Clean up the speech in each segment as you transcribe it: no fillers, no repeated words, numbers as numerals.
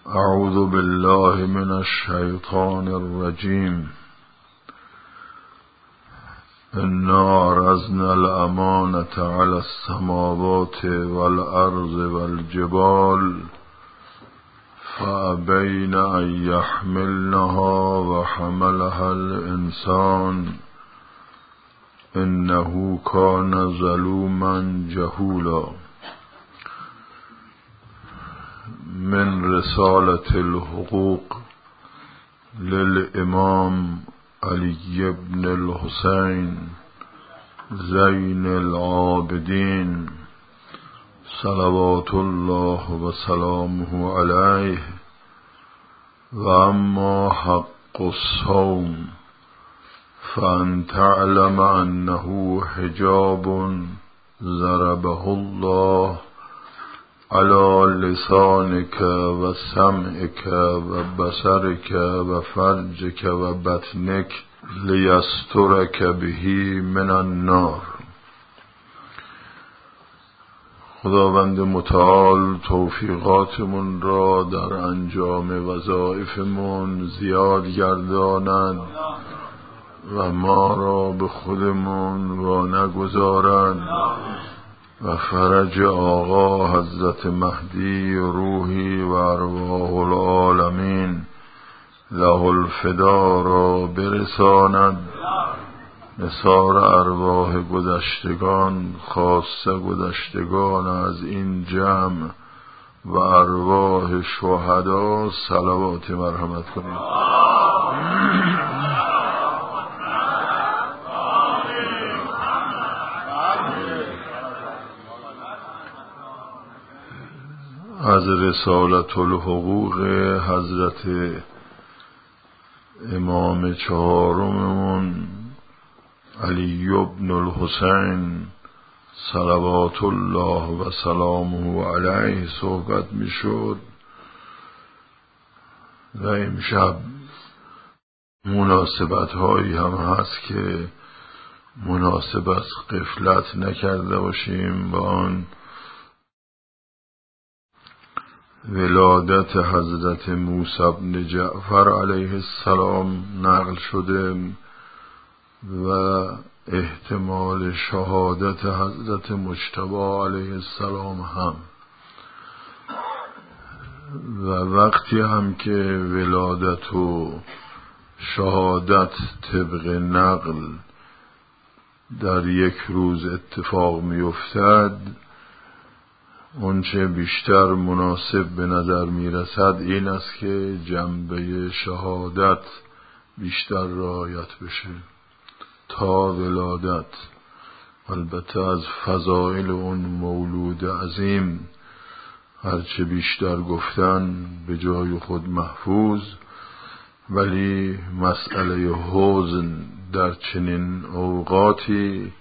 اعوذ بالله من الشیطان الرجیم. انا عرضنا الامانة على السماوات والارض والجبال فابين ان يحملنها وحملها الانسان انه كان ظلوما جهولا. من رسالة الحقوق للإمام علي بن الحسين زين العابدين صلوات الله وسلامه عليه. وأما حق الصوم فأن تعلم أنه حجاب ضربه الله على لسانك وسمعك وبصرك وفرجك وبطنك ليسترك به من النار. خداوند متعال توفیقاتمون را در انجام وظایفمون زیاد گرداند و ما را به خودمون و نگذارد و فرج آقا حضرت مهدی روحی و ارواح العالمین له الفدا را برساند. نثار ارواح گذشتگان، خاصه گذشتگان از این جمع و ارواح شهدا صلوات مرحمت کنید. از رسالة الحقوق حضرت امام چهارممون علی بن الحسین صلوات الله و سلامه علیه صحبت می شد و امشب مناسبت هایی هم هست که مناسب از غفلت نکرده باشیم. با آن ولادت حضرت موسی بن جعفر علیه السلام نقل شده و احتمال شهادت حضرت مجتبی علیه السلام هم. و وقتی هم که ولادت و شهادت طبق نقل در یک روز اتفاق می افتد، اونچه بیشتر مناسب به نظر می رسد این است که جنبه شهادت بیشتر رعایت بشه تا ولادت. البته از فضائل اون مولود عظیم هرچه بیشتر گفتن به جای خود محفوظ، ولی مسئله حزن در چنین اوقاتی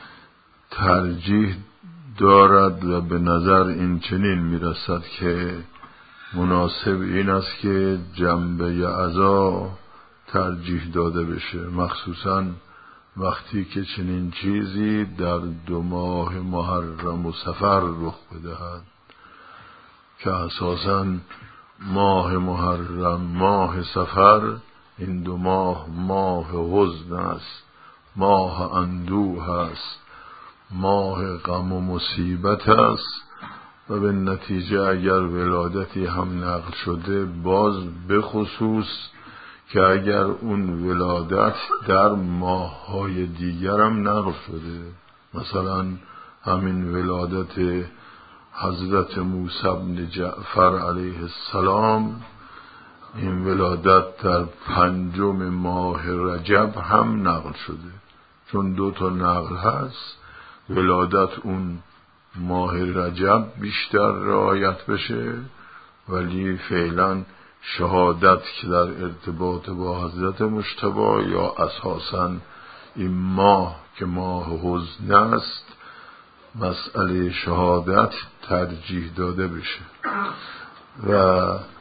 ترجیح دارد و به نظر این چنین میرسد که مناسب این است که جنبه عزا ترجیح داده بشه، مخصوصا وقتی که چنین چیزی در 2 ماه محرم و صفر رخ بدهد که اساساً ماه محرم ماه صفر این 2 ماه ماه حزن است، ماه اندوه است، ماه غم و مصیبت است. و به نتیجه اگر ولادتی هم نقل شده، باز به خصوص که اگر اون ولادت در ماه‌های دیگر هم نقل شده، مثلا همین ولادت حضرت موسی بن جعفر علیه السلام، این ولادت در 5 ماه رجب هم نقل شده. چون 2 تا نقل هست، ولادت اون ماه رجب بیشتر رعایت بشه، ولی فعلا شهادت که در ارتباط با حضرت مجتبی یا اساساً این ماه که ماه حزن است، مسئله شهادت ترجیح داده بشه. و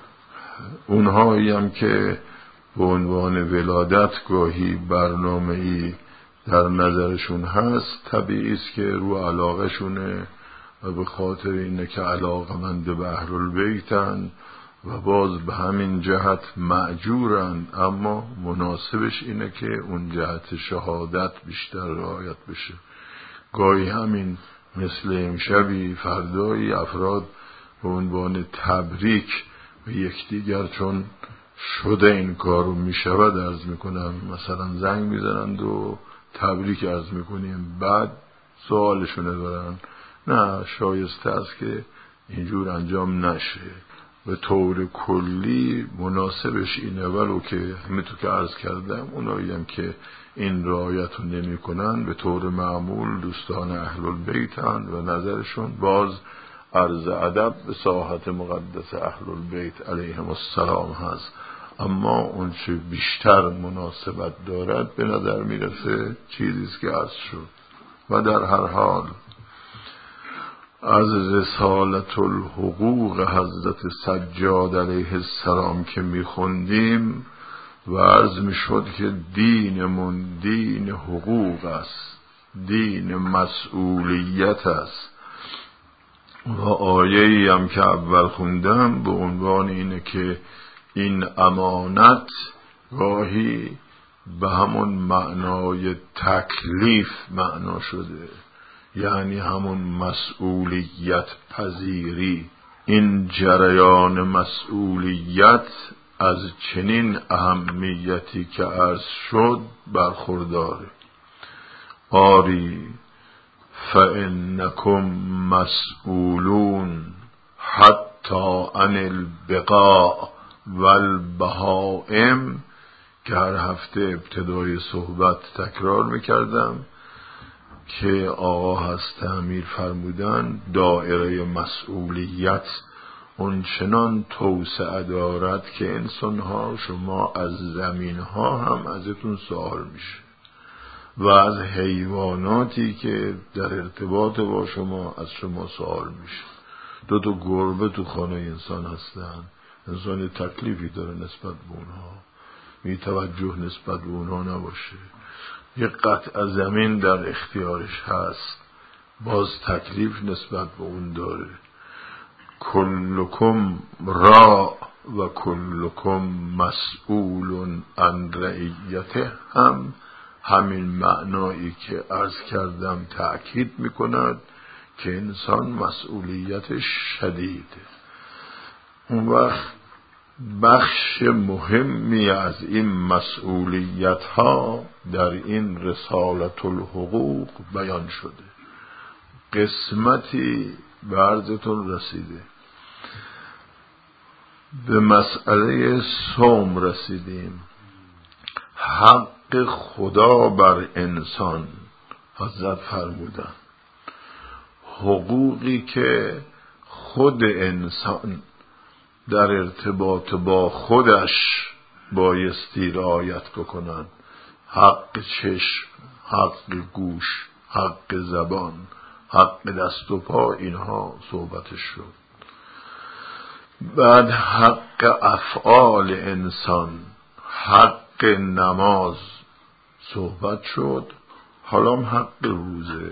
اونهایی هم که به عنوان ولادت گاهی برنامه‌ای در نظرشون هست، طبیعی است که رو علاقه شونه و به خاطر اینه که علاقمند به اهل البیتن و باز به همین جهت مأجورند، اما مناسبش اینه که اون جهت شهادت بیشتر رعایت بشه. گاهی همین مثل امشبی فردایی افراد به عنوان تبریک به یکدیگر چون شده این کارو میشود عرض میکنم، مثلا زنگ میزنند و تبریک عرض میکنیم، بعد سوالشونه دارن. نه، شایسته است که اینجور انجام نشه. به طور کلی مناسبش اینه، ولو که همینطور که عرض کردم اونایی هم که این رعایت رو نمی کنن به طور معمول دوستان اهل البیت هن و نظرشون باز عرض ادب به ساحت مقدس اهل البیت علیهم السلام هست. اما اون چه بیشتر مناسبت دارد به نظر میرسه چیزیست که عرض شد. و در هر حال از رسالت الحقوق حضرت سجاد علیه السلام که میخوندیم و عرض میشد که دینمون دین حقوق است، دین مسئولیت است. و آیه‌ای هم که اول خوندم به عنوان اینه که این امانت گاهی به همون معنای تکلیف معنا شده، یعنی همون مسئولیت پذیری. این جریان مسئولیت از چنین اهمیتی که عرض شد برخورداره. آری فإنکم مسئولون حتی عن البقاء والبهائم، که هر هفته ابتدای صحبت تکرار میکردم که آقا هست امیر فرمودن دایره مسئولیت اونچنان توسعه دارد که انسانها شما از زمینها هم ازتون سوال میشه و از حیواناتی که در ارتباط با شما از شما سوال میشه. 2 گربه تو خانه انسان هستن، انسان تکلیفی داره نسبت به اونها، بی توجه نسبت به اونها نباشه. یک قطع زمین در اختیارش هست، باز تکلیف نسبت به اون داره. کلکم را و کلکم مسئول عن رعیته هم همین معنایی که عرض کردم تأکید میکند که انسان مسئولیتش شدیده. اون وقت بخش مهمی از این مسئولیت ها در این رسالت الحقوق بیان شده. قسمتی به عرضتون رسیده. به مسئله صوم رسیدیم. حق خدا بر انسان حضرت فرمودن، حقوقی که خود انسان در ارتباط با خودش بایستی رعایت بکنن. حق چشم، حق گوش، حق زبان، حق دست و پا، اینها صحبتش شد. بعد حق افعال انسان، حق نماز صحبت شد. حالا حق روزه.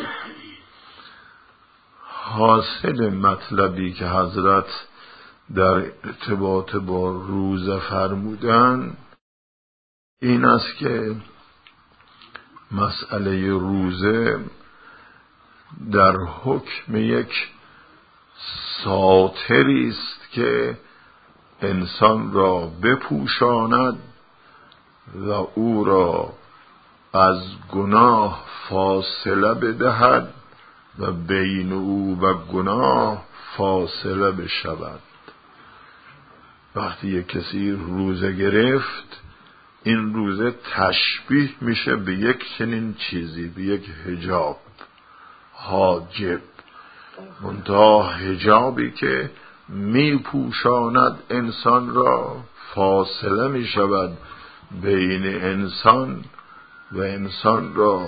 حاصل مطلبی که حضرت در ارتباط با روزه فرمودن این است که مسئله روزه در حکم یک ساتری است که انسان را بپوشاند و او را از گناه فاصله بدهد و بین او و گناه فاصله بشود. وقتی یک کسی روزه گرفت، این روزه تشبیه میشه به یک چنین چیزی، به یک حجاب، حاجب، منتها حجابی که میپوشاند انسان را، فاصله میشود بین انسان و انسان را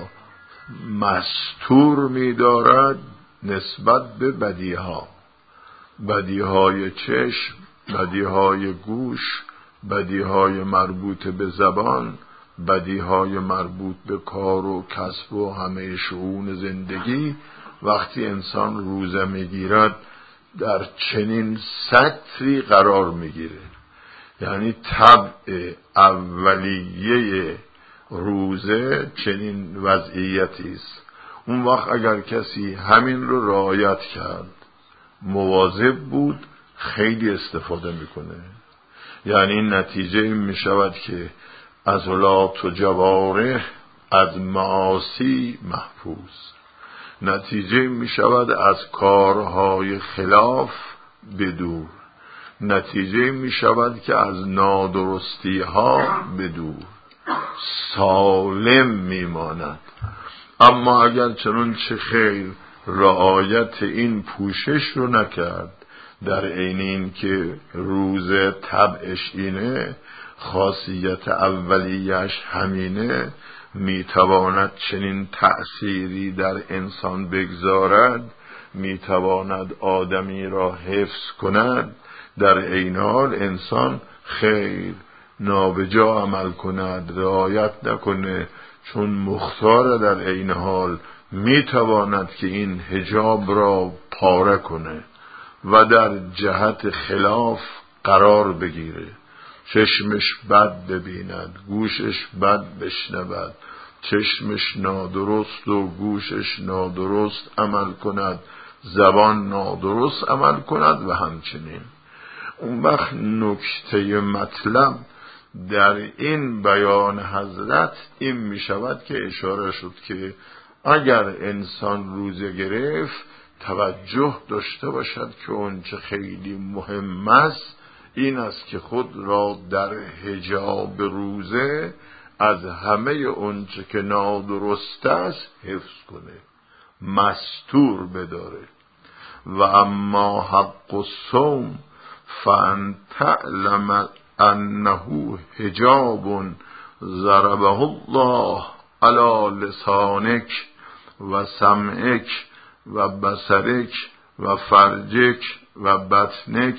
مستور می‌دارد نسبت به بدیها، بدیهای چشم، بدیهای گوش، بدیهای مربوط به زبان، بدیهای مربوط به کار و کسب و همه شؤون زندگی. وقتی انسان روزه میگیرد در چنین سطری قرار میگیره. یعنی طبع اولیه روزه چنین وضعیتی است. اون وقت اگر کسی همین رو رعایت کرد، مواظب بود، خیلی استفاده میکنه. یعنی نتیجه این میشود که عضلات و جوارح از معاصی محفوظ، نتیجه میشود از کارهای خلاف بدور، نتیجه میشود که از نادرستی ها بدور، سالم میماند. اما اگر چنانچه خیر رعایت این پوشش رو نکرد، در عین این که روزه طبعش اینه، خاصیت اولیش همینه، میتواند چنین تأثیری در انسان بگذارد، میتواند آدمی را حفظ کند، در عین حال انسان خیر نابجا عمل کند، رعایت نکنه، چون مختار در عین حال میتواند که این حجاب را پاره کنه و در جهت خلاف قرار بگیره. چشمش بد ببیند، گوشش بد بشنود، چشمش نادرست و گوشش نادرست عمل کند، زبان نادرست عمل کند و همچنین. اون وقت نکته مطلب در این بیان حضرت این می شود که اشاره شد که اگر انسان روزه گرفت توجه داشته باشد که اونچه خیلی مهم است این است که خود را در حجاب روزه از همه اونچه که نادرست است حفظ کنه، مستور بداره. و اما حق الصوم فان تعلم انه حجاب ضربه الله علی لسانک و سمعک و بصرک و فرجک و بطنک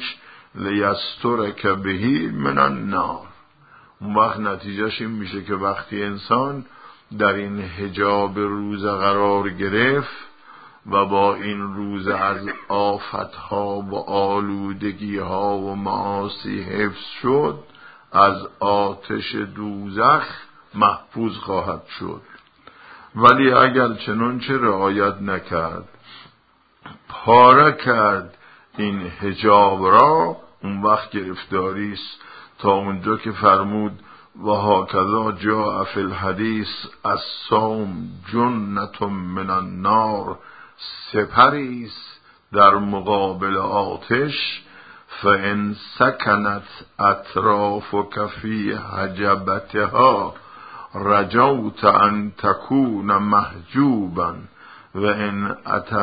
لیسترک بهی من النار. اون وقت نتیجهش این میشه که وقتی انسان در این حجاب روزه قرار گرفت و با این روزه از آفتها و آلودگیها و معاصی حفظ شد، از آتش دوزخ محفوظ خواهد شد. ولی اگر چنانچه رعایت نکرد، پاره کرد این حجاب را، اون وقت گرفتاری است. تا اونجا که فرمود و هاکذا جاء فی الحدیث الصوم جنة من النار، سپریست در مقابل آتش. فان سکنت اطرافک فی حجبتها رجوت ان تکون محجوبا و ان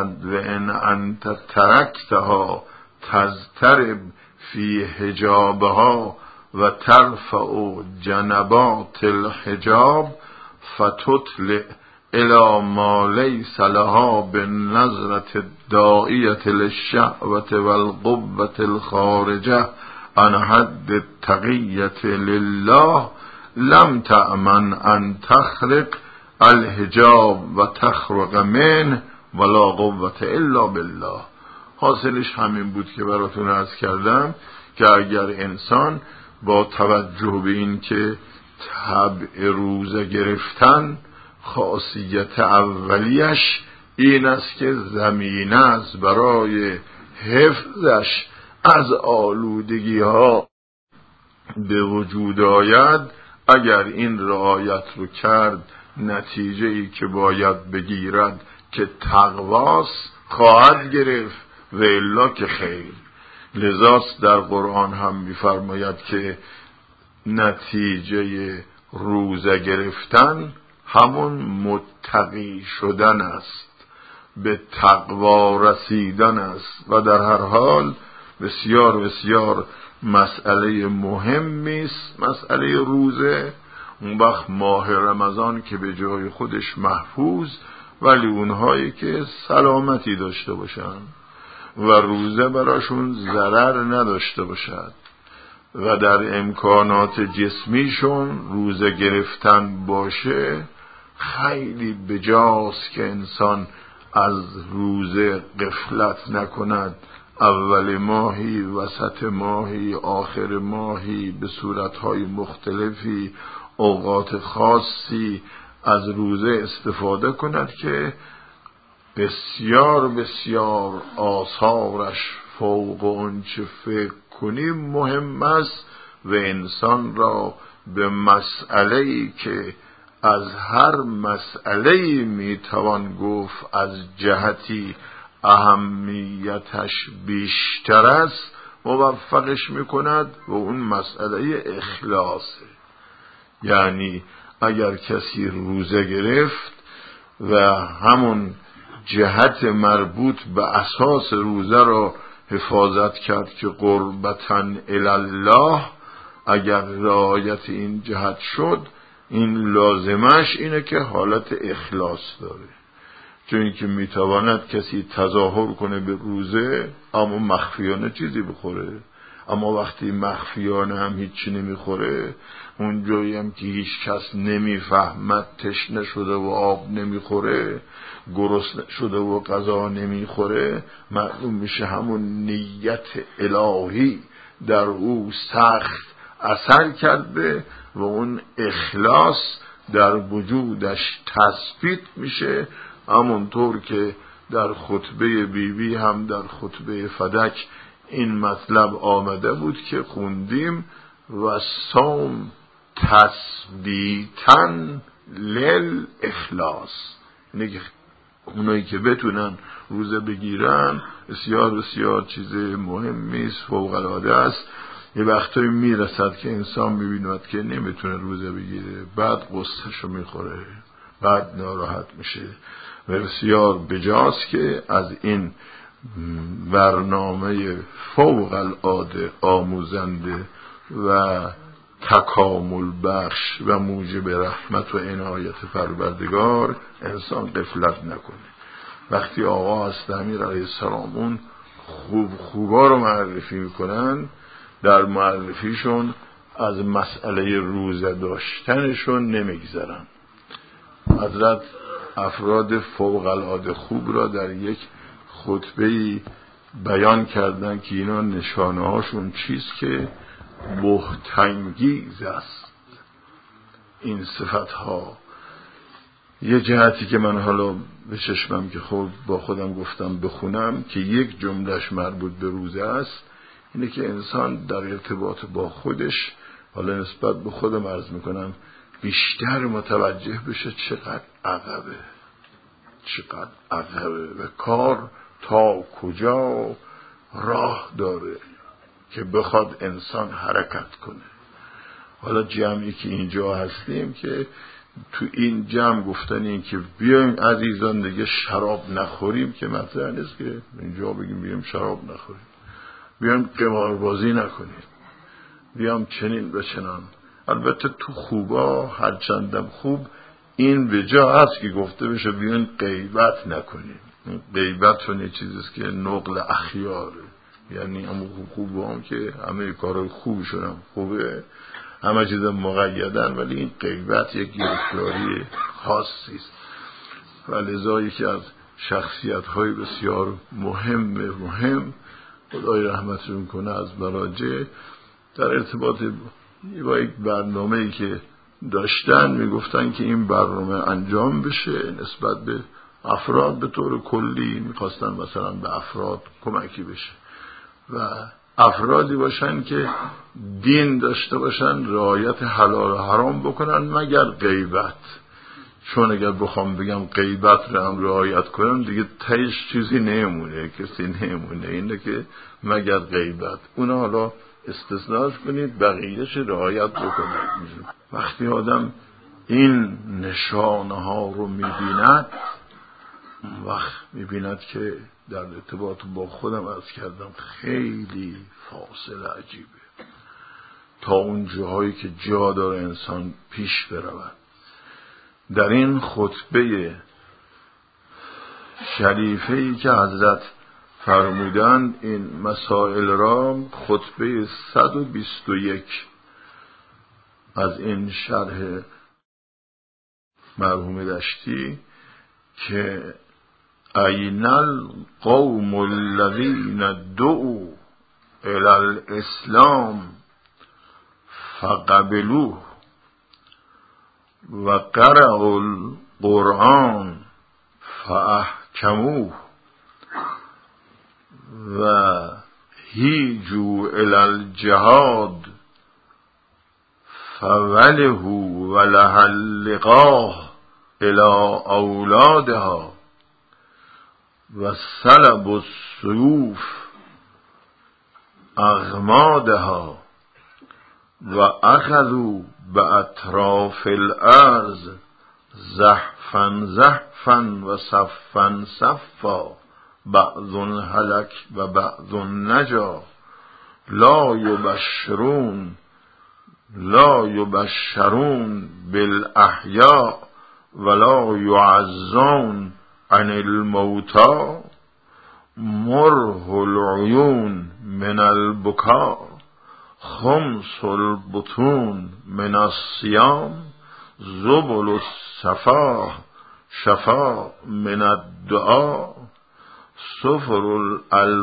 انت ترکتها تضطرب فی حجابها و ترفع جنبات الحجاب فتطلع الى ما لیس لها بالنظرة الداعیة للشهوة والقوة الخارجة عن حد التقیة لله، لم تأمن ان تخرق الحجاب و تخرق منه ولا قوة الا بالله. حاصلش همین بود که براتون عرض کردم که اگر انسان با توجه به این که طبع روزه گرفتن خاصیت اولیش این است که زمینه است برای حفظش از آلودگی ها به وجود آید، اگر این رعایت رو کرد نتیجه ای که باید بگیرد که تقواست خواهد گرفت و الا که خیر. لذاست در قرآن هم می‌فرماید که نتیجه روزه گرفتن همون متقی شدن است، به تقوا رسیدن است و در هر حال بسیار بسیار مسئله مهمی است مسئله روزه. اون وقت ماه رمضان که به جای خودش محفوظ، ولی اونهایی که سلامتی داشته باشن و روزه براشون ضرر نداشته باشد و در امکانات جسمیشون روزه گرفتن باشه، خیلی بجاست که انسان از روزه غفلت نکند، اول ماهی، وسط ماهی، آخر ماهی، به صورتهای مختلفی، اوقات خاصی از روزه استفاده کند که بسیار بسیار آثارش فوق آنچه فکر کنیم مهم است و انسان را به مسئله‌ای که از هر مسئله‌ای میتوان گفت از جهتی اهمیتش بیشتر است موفقش میکند و اون مسئله اخلاصه. یعنی اگر کسی روزه گرفت و همون جهت مربوط به اساس روزه را حفاظت کرد که قربتاً الله، اگر رعایت این جهت شد، این لازمش اینه که حالت اخلاص داره. چون که میتواند کسی تظاهر کنه به روزه اما مخفیانه چیزی بخوره، اما وقتی مخفیانه هم هیچی نمیخوره، اون جایی هم که هیچ کس نمیفهمد، تشنه شده و آب نمیخوره، گرسنه شده و غذا نمیخوره، معلوم میشه همون نیت الهی در او سخت اثر کرده و اون اخلاص در وجودش تثبیت میشه. همونطور که در خطبه بیبی هم در خطبه فدک این مطلب آمده بود که خوندیم و صوم تثبیتاً للاخلاص. اینه که اونایی که بتونن روزه بگیرن بسیار بسیار چیز مهمی است، فوق العاده است. یه وقتایی میرسد که انسان میبیند که نمیتونه روزه بگیره، بعد قصهشو میخوره، بعد ناراحت میشه و بسیار بجاست که از این برنامه فوق العاده آموزنده و تکامل بخش و موجب رحمت و عنایت پروردگار انسان غفلت نکنه. وقتی آقا هست امیر علیه السلام اون خوبا رو معرفی میکنن، در معرفیشون از مسئله روزه داشتنشون نمیگذرن. حضرت افراد فوق العاده خوب را در یک خطبه‌ای بیان کردن که اینا نشانه هاشون چیست که بهت‌انگیز است. این صفت ها یه جهتی که من حالا به چشمم که خود با خودم گفتم بخونم که یک جملهش مربوط به روزه است، اینه که انسان در ارتباط با خودش، حالا نسبت به خودم عرض میکنم، بیشتر متوجه بشه چقدر عقبه و کار تا کجا راه داره که بخواد انسان حرکت کنه. حالا جمعی که اینجا هستیم که تو این جمع گفتن این که بیایم عزیزان دیگه شراب نخوریم که مطرح نیست که اینجا بگیم بیایم شراب نخوریم، بیایم قماربازی نکنیم، بیایم چنین و چنان. البته تو خوبا هرچندم خوب این به جا هست که گفته بشه بیاین غیبت نکنیم. غیبت اون چیزیست که نقل اخیاره، یعنی همون خوب هم که همه کارهای خوبشون هم خوبه، همه چیز مقیدن، ولی این غیبت یک گرفتاری خاصی است و لذا یکی از شخصیت‌های بسیار مهم خدای رحمتشون کنه از مراجع در ارتباط با یک برنامه‌ای که داشتن میگفتن که این برنامه انجام بشه نسبت به افراد به طور کلی، میخواستن مثلا به افراد کمکی بشه و افرادی باشن که دین داشته باشن، رعایت حلال و حرام بکنن مگر غیبت. چون اگر بخوام بگم غیبت رو هم رعایت کنن دیگه تهش چیزی نمونه، کسی نمونه، اینه که مگر غیبت اونا حالا استثناش کنید، بقیهش رعایت بکنید. وقتی آدم این نشانه ها رو میبیند، وقت میبیند که در ارتباط با خودم عرض کردم خیلی فاصله عجیبه تا اون جاهایی که جا داره انسان پیش برود. در این خطبه شریفه‌ای که حضرت فرمودند این مسائل را، خطبه 121 از این شرح مرحوم دشتی که این القوم الذین دعوا الی الاسلام فقبلوه و قرأوا القرآن فاحکموه و هیجوا الی الجهاد فولهوا ولها اللقاه الی اولادها و سلبوا السیوف اغمادها و اخذوا باطراف الارض زحفا زحفا و صفا صفا بعض هلک و بعض نجا لا یبشرون بالاحیاء ولا یعزون عن الموتى مره العیون من البکاء خمس البطون من الصیام زبل شفا من الدعاء صفر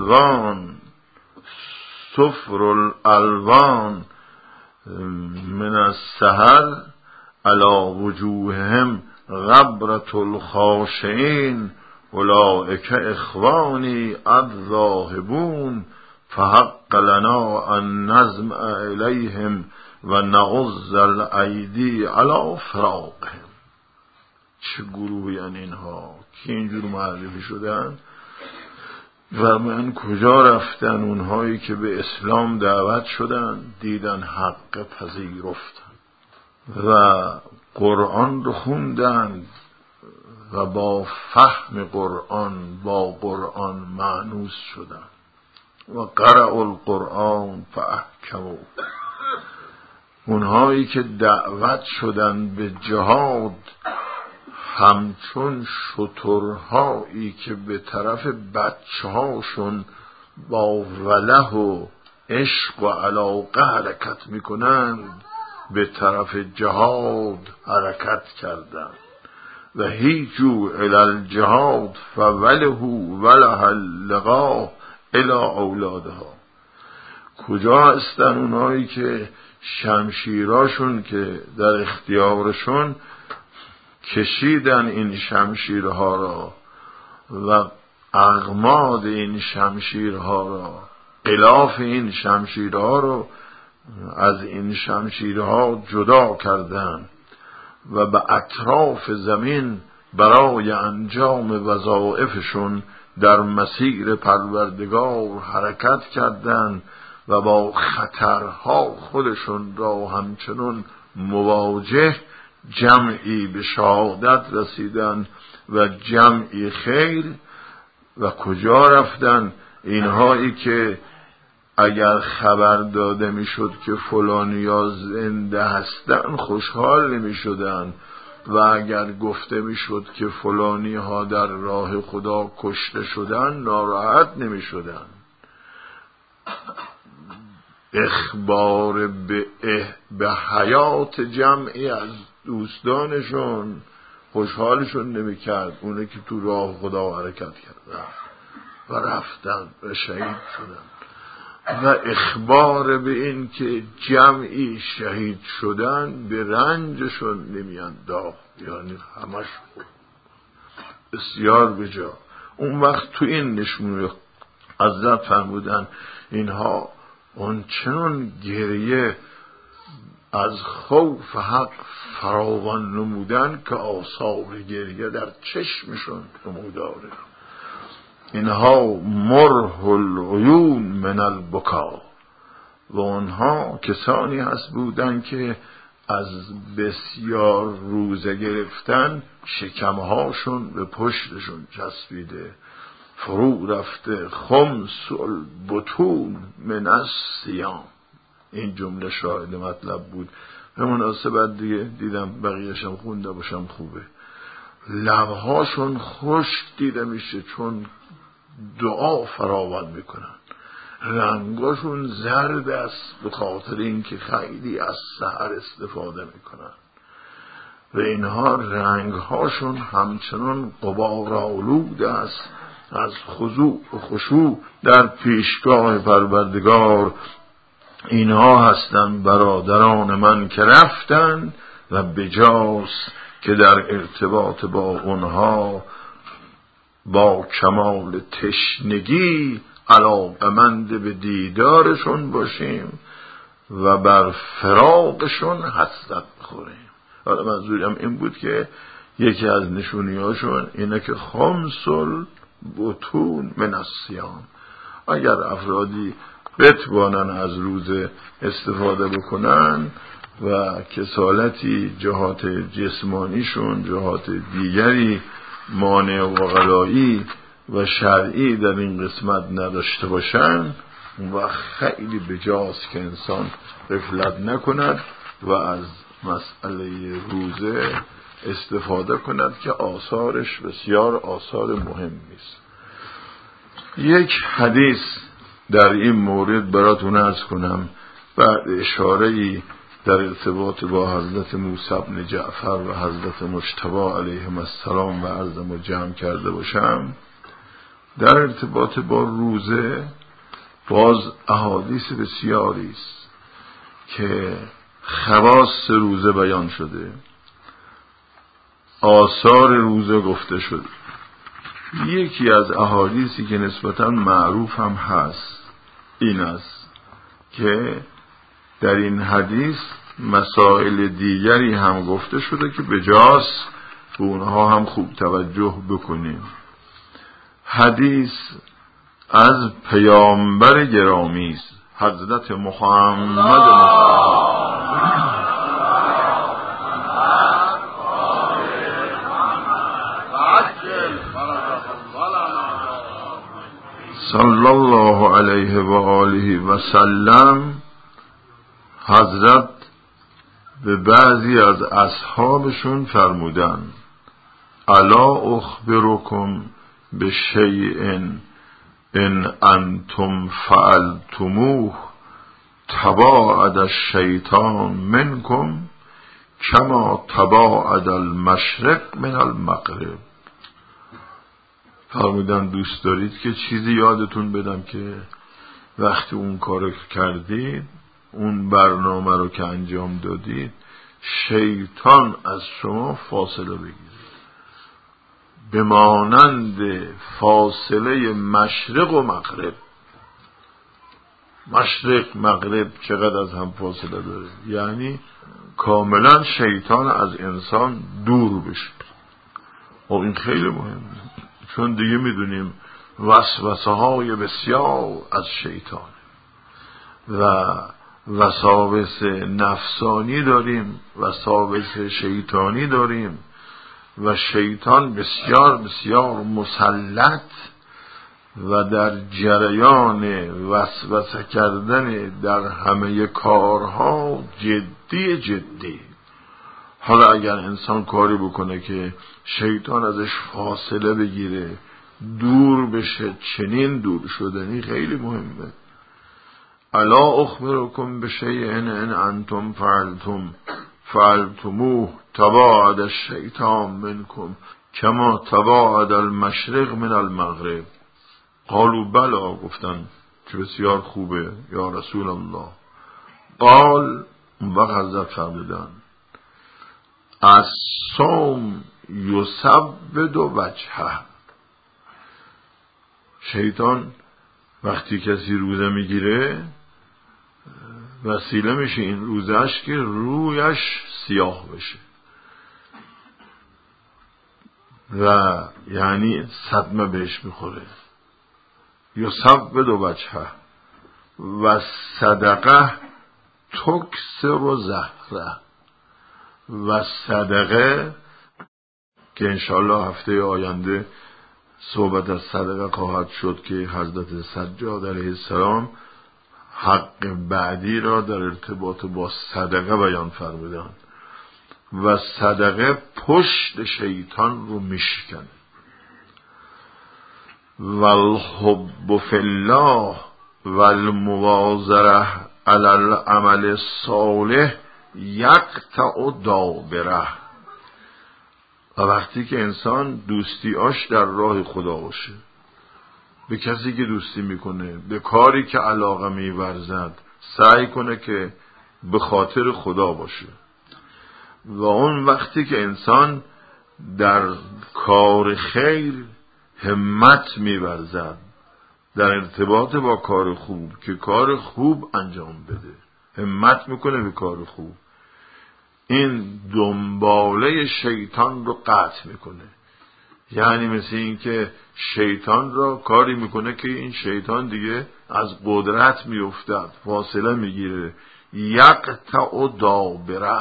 الالوان من السحر على وجوههم غبرة الخاشعين اولئک اخوانی الذاهبون فحق لنا ان نزمع الیهم و نغض الایدی علی فراقهم. چه گروهی ان اینها که اینجور معرفی شدن و من کجا رفتن اونهایی که به اسلام دعوت شدن، دیدن حق پذیرفتن و قرآن رو خوندن و با فهم قرآن با قرآن مانوس شدن و قرأوا القرآن فاحکموه. اونهایی که دعوت شدن به جهاد همچون شترهایی که به طرف بچه هاشون با وله و عشق و علاقه حرکت میکنند به طرف جهاد حرکت کردند و هیجوا الی الجهاد فولهوا ولها اللقاه الی اولادها. کجا هستن اونایی که شمشیراشون که در اختیارشون کشیدن این شمشیرها را و اغماد این شمشیرها را، غلاف این شمشیرها را از این شمشیرها جدا کردند و به اطراف زمین برای انجام وظایفشون در مسیر پروردگار حرکت کردند و با خطرها خودشون را همچنان مواجه جمعی به شهادت رسیدن و جمعی خیر. و کجا رفتن اینهایی که اگر خبر داده میشد که فلانیا زنده هستن خوشحال نمی شدن و اگر گفته میشد که فلانی ها در راه خدا کشته شدن ناراحت نمی شدن. اخبار به حیات جمعی از دوستانشون خوشحالشون نمی کرد، اونه که تو راه خدا حرکت کردن و رفتن و شهید شدن. و اخبار به این که جمعی شهید شدن به رنجشون نمی انداخت، یعنی همش بسیار بجا. اون وقت تو این نشون حضرت فرمودن اینها اونچنان گریه از خوف حق فراوان نمودن که آثار گریه در چشمشون نموداره. اینها مره العیون من البکا و اونها کسانی هست بودن که از بسیار روزه گرفتن شکمهاشون به پشتشون چسبیده فرو رفته. خمس البطون من الصیام. این جمله شاهد مطلب بود. به مناسبت دیگه دیدم بقیه‌شم خونده باشم خوبه. لبهاشون خشک دیده میشه چون دعا فراوان میکنن. رنگاشون زرد است به خاطر اینکه خیلی از سحر استفاده میکنن. و اینها رنگهاشون همچنان غبارآلود است از خضوع و خشوع در پیشگاه پروردگار. اینها هستند برادران من که رفتن و بجاست که در ارتباط با اونها با کمال تشنگی علاقمند به دیدارشون باشیم و بر فراقشون حسرت بخوریم. حالا منظورم این بود که یکی از نشونیاشون اینه که خمسل بطون من الصیام، اگر افرادی بتوانن از روزه استفاده بکنن و کسالتی جهات جسمانیشون جهات دیگری مانع و غلایی و شرعی در این قسمت نداشته باشن، و خیلی بجاست که انسان غفلت نکند و از مسئله روزه استفاده کند که آثارش بسیار آثار مهمی است. یک حدیث در این مورد براتون عرض کنم، بعد اشاره‌ای در ارتباط با حضرت موسی بن جعفر و حضرت مجتبی علیهم السلام و عرضم جمع کرده باشم. در ارتباط با روزه باز احادیث بسیاری است که خواص روزه بیان شده، آثار روزه گفته شده. یکی از احادیثی که نسبتاً معروف هم هست این است که در این حدیث مسائل دیگری هم گفته شده که بجاست به اونها هم خوب توجه بکنیم. حدیث از پیامبر گرامی است، حضرت محمد مصطفی صلی الله علیه و آله و سلم. حضرت به بعضی از اصحابشون فرمودن: الا اخبرکم بشیء ان انتم فعلتموه تباعد الشیطان منکم کما تباعد المشرق من المغرب. فرمودن دوست دارید که چیزی یادتون بدم که وقتی اون کار کردید، اون برنامه رو که انجام دادید، شیطان از شما فاصله بگیره، به مانند فاصله مشرق و مغرب. مشرق مغرب چقدر از هم فاصله داره، یعنی کاملا شیطان از انسان دور بشه. و این خیلی مهمه، چون دیگه میدونیم وسوسه های بسیار از شیطان و وساوس نفسانی داریم، وساوس شیطانی داریم و شیطان بسیار بسیار مسلط و در جریان وسوسه کردن در همه کارها جدی. حالا اگر انسان کاری بکنه که شیطان ازش فاصله بگیره، دور بشه، چنین دور شدنی خیلی مهمه. الا اخبرکم بشیء ان انتم فعلتموه تباعد الشیطان منکم کما تباعد المشرق من المغرب. قالوا بلا، گفتن که بسیار خوبه یا رسول الله. قال، اون وقت حضرت فرمودن: الصوم یسود وجهه. شیطان وقتی کسی روزه میگیره وسیله میشه این روزش که رویش سیاه بشه و یعنی صدمه بهش میخوره. یسود وجهه و صدقه تکسر زهره. و صدقه که انشاءالله هفته آینده صحبت از صدقه خواهد شد که حضرت سجاد علیه السلام حق بعدی را در ارتباط با صدقه بیان فرمودند. و صدقه پشت شیطان رو میشکنه. والحب فی الله والمواظره علی العمل الصالح یقطع دابره. و وقتی که انسان دوستیاش در راه خدا باشه، به کسی که دوستی میکنه، به کاری که علاقه میورزد، سعی کنه که به خاطر خدا باشه. و اون وقتی که انسان در کار خیر همت میورزد، در ارتباط با کار خوب که کار خوب انجام بده، همت میکنه به کار خوب، این دنباله شیطان رو قطع میکنه. یعنی مثل این که شیطان را کاری میکنه که این شیطان دیگه از قدرت میافتد، فاصله میگیره. یقطع دابره،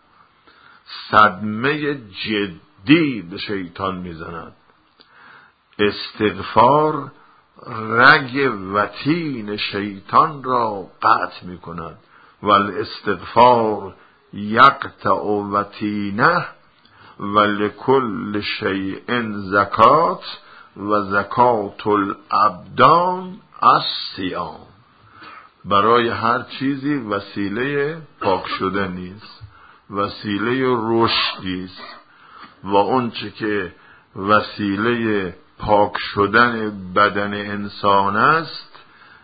صدمه جدی به شیطان میزند. استغفار رگ وتین شیطان را قطع میکند. والاستغفار یقطع وتینه ولکل شیء زکات و زکات الابدان الصیام. برای هر چیزی وسیله پاک شدنی است، وسیله رشدی است، و اون چه که وسیله پاک شدن بدن انسان است،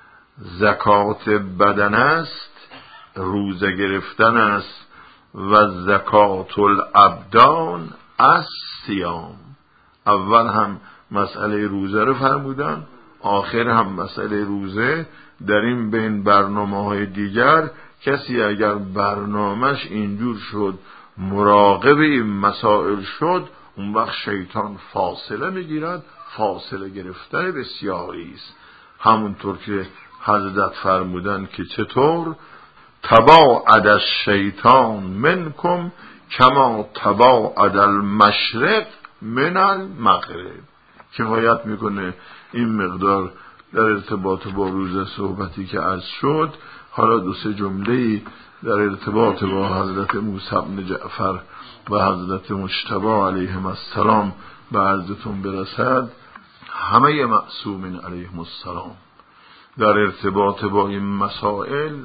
زکات بدن است، روزه گرفتن است، و زکات الابدان الصیام. اول هم مسئله روزه رو فرمودن، آخر هم مسئله روزه. در این بین برنامه‌های دیگر کسی اگر برنامهش اینجور شد، مراقب این مسائل شد، اون وقت شیطان فاصله میگیرد. فاصله گرفتن بسیاری است، همونطور که حضرت فرمودن که چطور تباعد الشیطان منکم کما تباعد المشرق من المغرب. کفایت میکنه این مقدار در ارتباط با روزه صحبتی که عرض شد. حالا دو سه جمله‌ای در ارتباط با حضرت موسی بن جعفر و حضرت مجتبی علیهم السلام به عرضتون برسد. همه معصومین علیهم السلام در ارتباط با این مسائل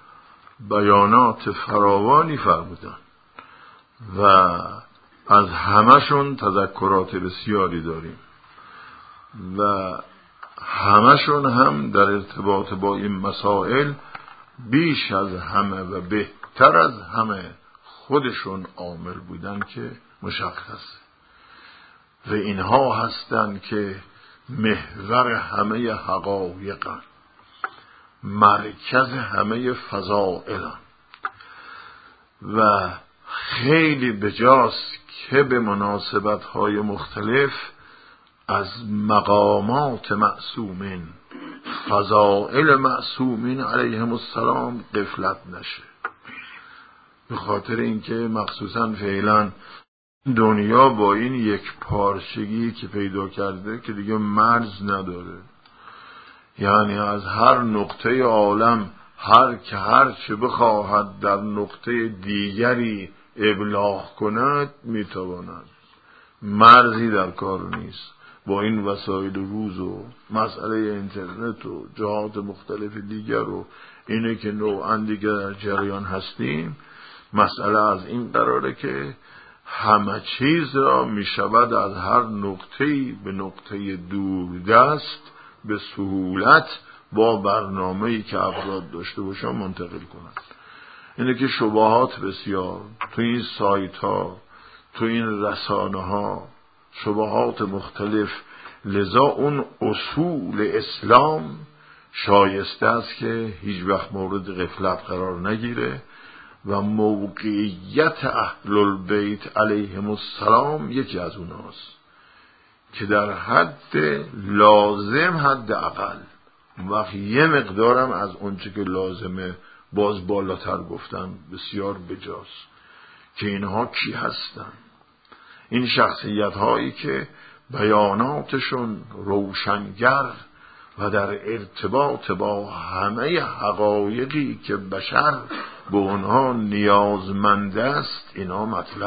بیانات فراوانی فرمودن و از همشون تذکرات بسیاری داریم و همشون هم در ارتباط با این مسائل بیش از همه و بهتر از همه خودشون عامل بودن که مشخصه، و اینها هستن که محور همه حقایقن، مرکز همه فضائلن، و خیلی بجاست که به مناسبت‌های مختلف از مقامات معصومین، فضائل معصومین علیهم السلام غفلت نشه. به خاطر اینکه مخصوصا فعلا دنیا با این یک پارچگی که پیدا کرده که دیگه مرز نداره، یعنی از هر نقطه عالم هر چه بخواهد در نقطه دیگری ابلاغ کند میتواند، مرزی در کار نیست. با این وسایل روز و مسئله اینترنت و جهات مختلف دیگر و اینه که نوعاً دیگر در جریان هستیم، مسئله از این قراره که همه چیز را می شود از هر نقطه‌ای به نقطه دوردست به سهولت با برنامه‌ای که افراد داشته باشن منتقل کنند. اینه که شبهات بسیار تو این سایت ها، تو این رسانه ها، شبهات مختلف. لذا اون اصول اسلام شایسته است که هیچ وقت مورد غفلت قرار نگیره و موقعیت اهل البیت علیهم السلام یکی از اوناست که در حد لازم، حد اقل وقت یه مقدارم از اونچه که لازمه باز بالاتر گفتم بسیار بجاست که اینها کی هستن. این شخصیت هایی که بیاناتشون روشنگر و در ارتباط با همه حقایقی که بشر به اونها نیازمند است، اینا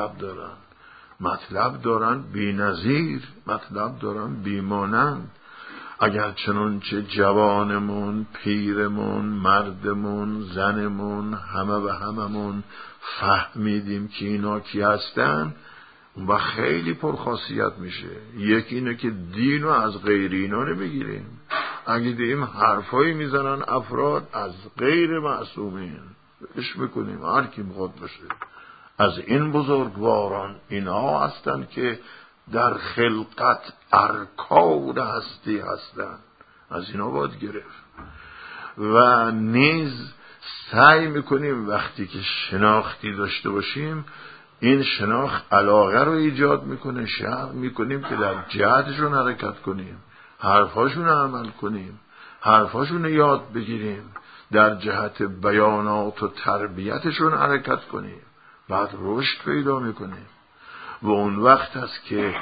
مطلب دارن بی نظیر، مطلب دارن بی مانند. اگر چنانچه جوانمون، پیرمون، مردمون، زنمون، همه و هممون فهمیدیم که اینا کی هستن، اون وقت خیلی پرخاصیت میشه. یکی اینه که دین رو از غیر اینا نمیگیریم. اگه دیدیم حرفایی میزنن افراد از غیر معصومین اش میکنیم، هر کی میخواد باشه. از این بزرگواران اینها هستن که در خلقت ارکان هستی هستن، از اینا باید گرفت. و نیز سعی میکنیم وقتی که شناختی داشته باشیم این شناخت علاقه رو ایجاد میکنه، شعر میکنیم که در جهتشون حرکت کنیم، حرفاشون عمل کنیم، حرفاشون یاد بگیریم، در جهت بیانات و تربیتشون حرکت کنیم، بعد رشد پیدا میکنیم. و اون وقت است که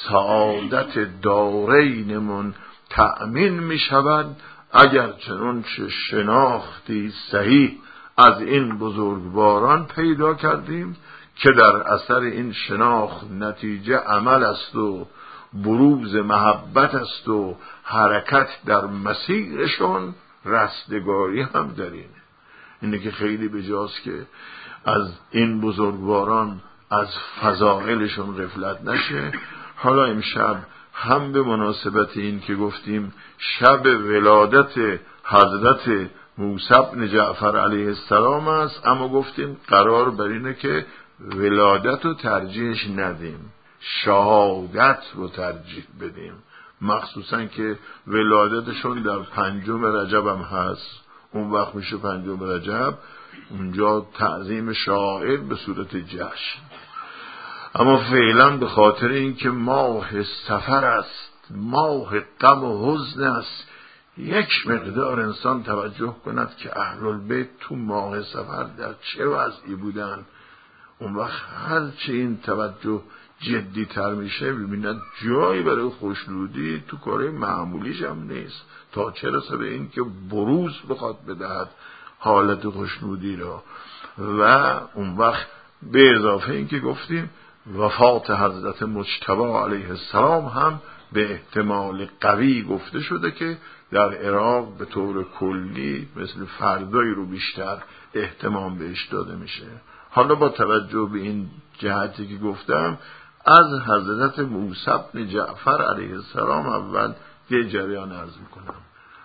سعادت دارینمون تأمین میشود اگر چنانچه شناختی صحیح از این بزرگواران پیدا کردیم که در اثر این شناخت نتیجه عمل است و بروز محبت است و حرکت در مسیرشون رستگاری هم در اینه که خیلی بجاست که از این بزرگواران از فضائلشون غفلت نشه. حالا امشب هم به مناسبت این که گفتیم شب ولادت حضرت موسی بن جعفر علیه السلام است، اما گفتیم قرار بر اینه که ولادت رو ترجیحش ندیم، شهادت رو ترجیح بدیم، مخصوصا که ولادتشون در 5 رجب هم هست. اون وقت میشه 5 رجب، اونجا تعظیم شاعر به صورت جشن. اما فعلا به خاطر اینکه ماه سفر است، ماه غم و حزن است، یک مقدار انسان توجه کند که اهل البیت تو ماه سفر در چه وضعی بودن. اون وقت هرچه این توجه جدی تر میشه ببیند جایی برای خوشنودی تو کار معمولیش هم نیست، تا چه رسه به این که بروز بخواد بدهد حالت خوشنودی را. و اون وقت به اضافه این که گفتیم وفات حضرت مجتبی علیه السلام هم به احتمال قوی گفته شده که در عراق به طور کلی مثل فردایی رو بیشتر اهتمام بهش داده میشه. حالا با توجه به این جهتی که گفتم از حضرت موسی بن جعفر علیه السلام اول یه جریان عرض میکنم.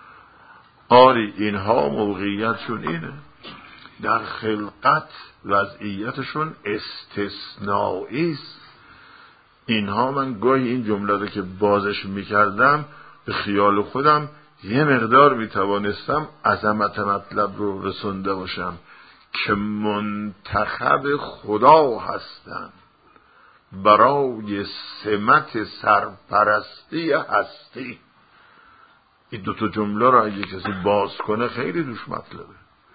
آری اینها موقعیتشون اینه، در خلقت وضعیتشون استثنایی است. اینها من گاهی این جمله رو که بازش میکردم به خیال خودم یه مقدار میتوانستم عظمت مطلب رو رسونده باشم که منتخب خدا هستند برای سمت سرپرستی هستی. این 2 جمله رو اگه کسی باز کنه خیلی دوش مطلبه.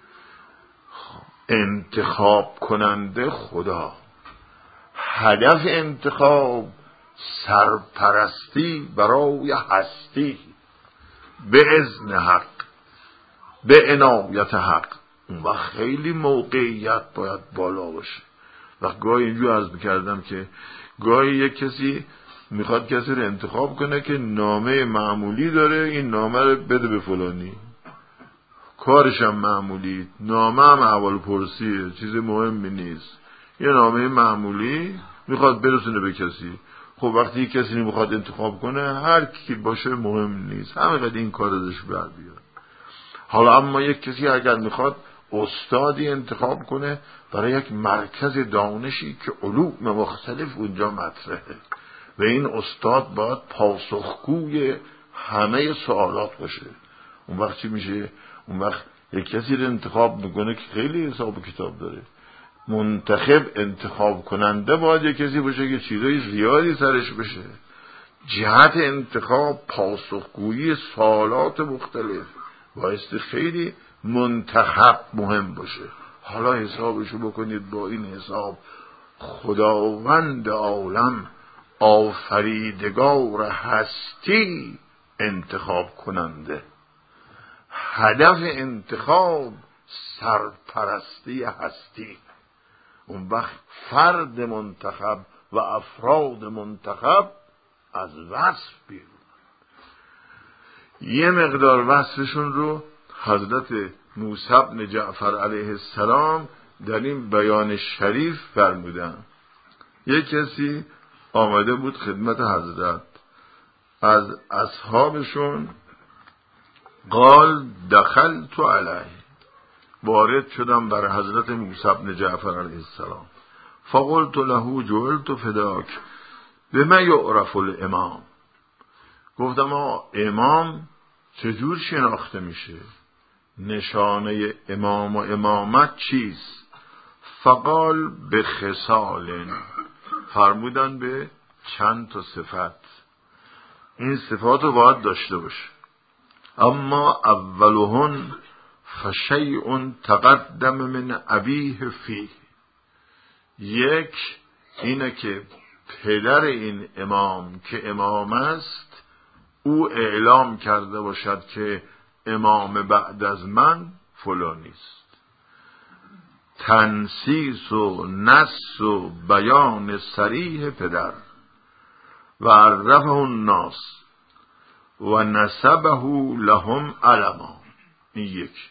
انتخاب کننده خدا، هدف انتخاب سرپرستی برای هستی به اذن حق، به عنایت حق. اون وقت خیلی موقعیت باید بالا باشه. و گاهی اینجور عرض میکردم که گاهی یک کسی میخواد کسی رو انتخاب کنه که نامه معمولی داره، این نامه رو بده به فلانی، کارش هم معمولی، نامه هم اول پرسیه، چیز مهمی نیست، یه نامه معمولی میخواد برسونه به کسی. خب وقتی کسی میخواد انتخاب کنه هر کی باشه مهم نیست، همینقدر این کار ازش بر بیاد. حالا اما یک کسی اگر میخواد استادی انتخاب کنه برای یک مرکز دانشی که علوم مختلف اونجا مطرحه و این استاد باید پاسخگوی همه سوالات باشه، اون وقت چی میشه؟ اون وقت یک کسی رو انتخاب میکنه که خیلی حساب و کتاب داره. منتخب انتخاب کننده باید یک کسی باشه که چیزای زیادی سرش بشه. جهت انتخاب پاسخگویی سوالات مختلف بایستی خیلی منتخب مهم باشه. حالا حسابشو بکنید با این حساب خداوند عالم آفریدگار هستی انتخاب کننده، هدف انتخاب سرپرستی هستی. اون وقت فرد منتخب و افراد منتخب از وصف بیرون. یه مقدار وصفشون رو حضرت موسی بن جعفر علیه السلام در این بیان شریف فرمودن. یک کسی آمده بود خدمت حضرت، از اصحابشون قال دخلت علیه، وارد شدم بر حضرت موسی بن جعفر علیه السلام، فقلت له جعلت فداک بما یعرف الامام، گفتم امام چجور شناخته میشه؟ نشانه امام و امامت چیست؟ فقال به خصال، فرمودن به چند تا صفت، این صفات رو باید داشته باشه. اما اولهن فشیء تقدم من ابیه فیه، یک اینه که پدر این امام که امام است او اعلام کرده باشد که امام بعد از من فلانی است. تنسیس و نص و بیان صریح پدر و عرفه الناس و نسبه لهم علما، این یک.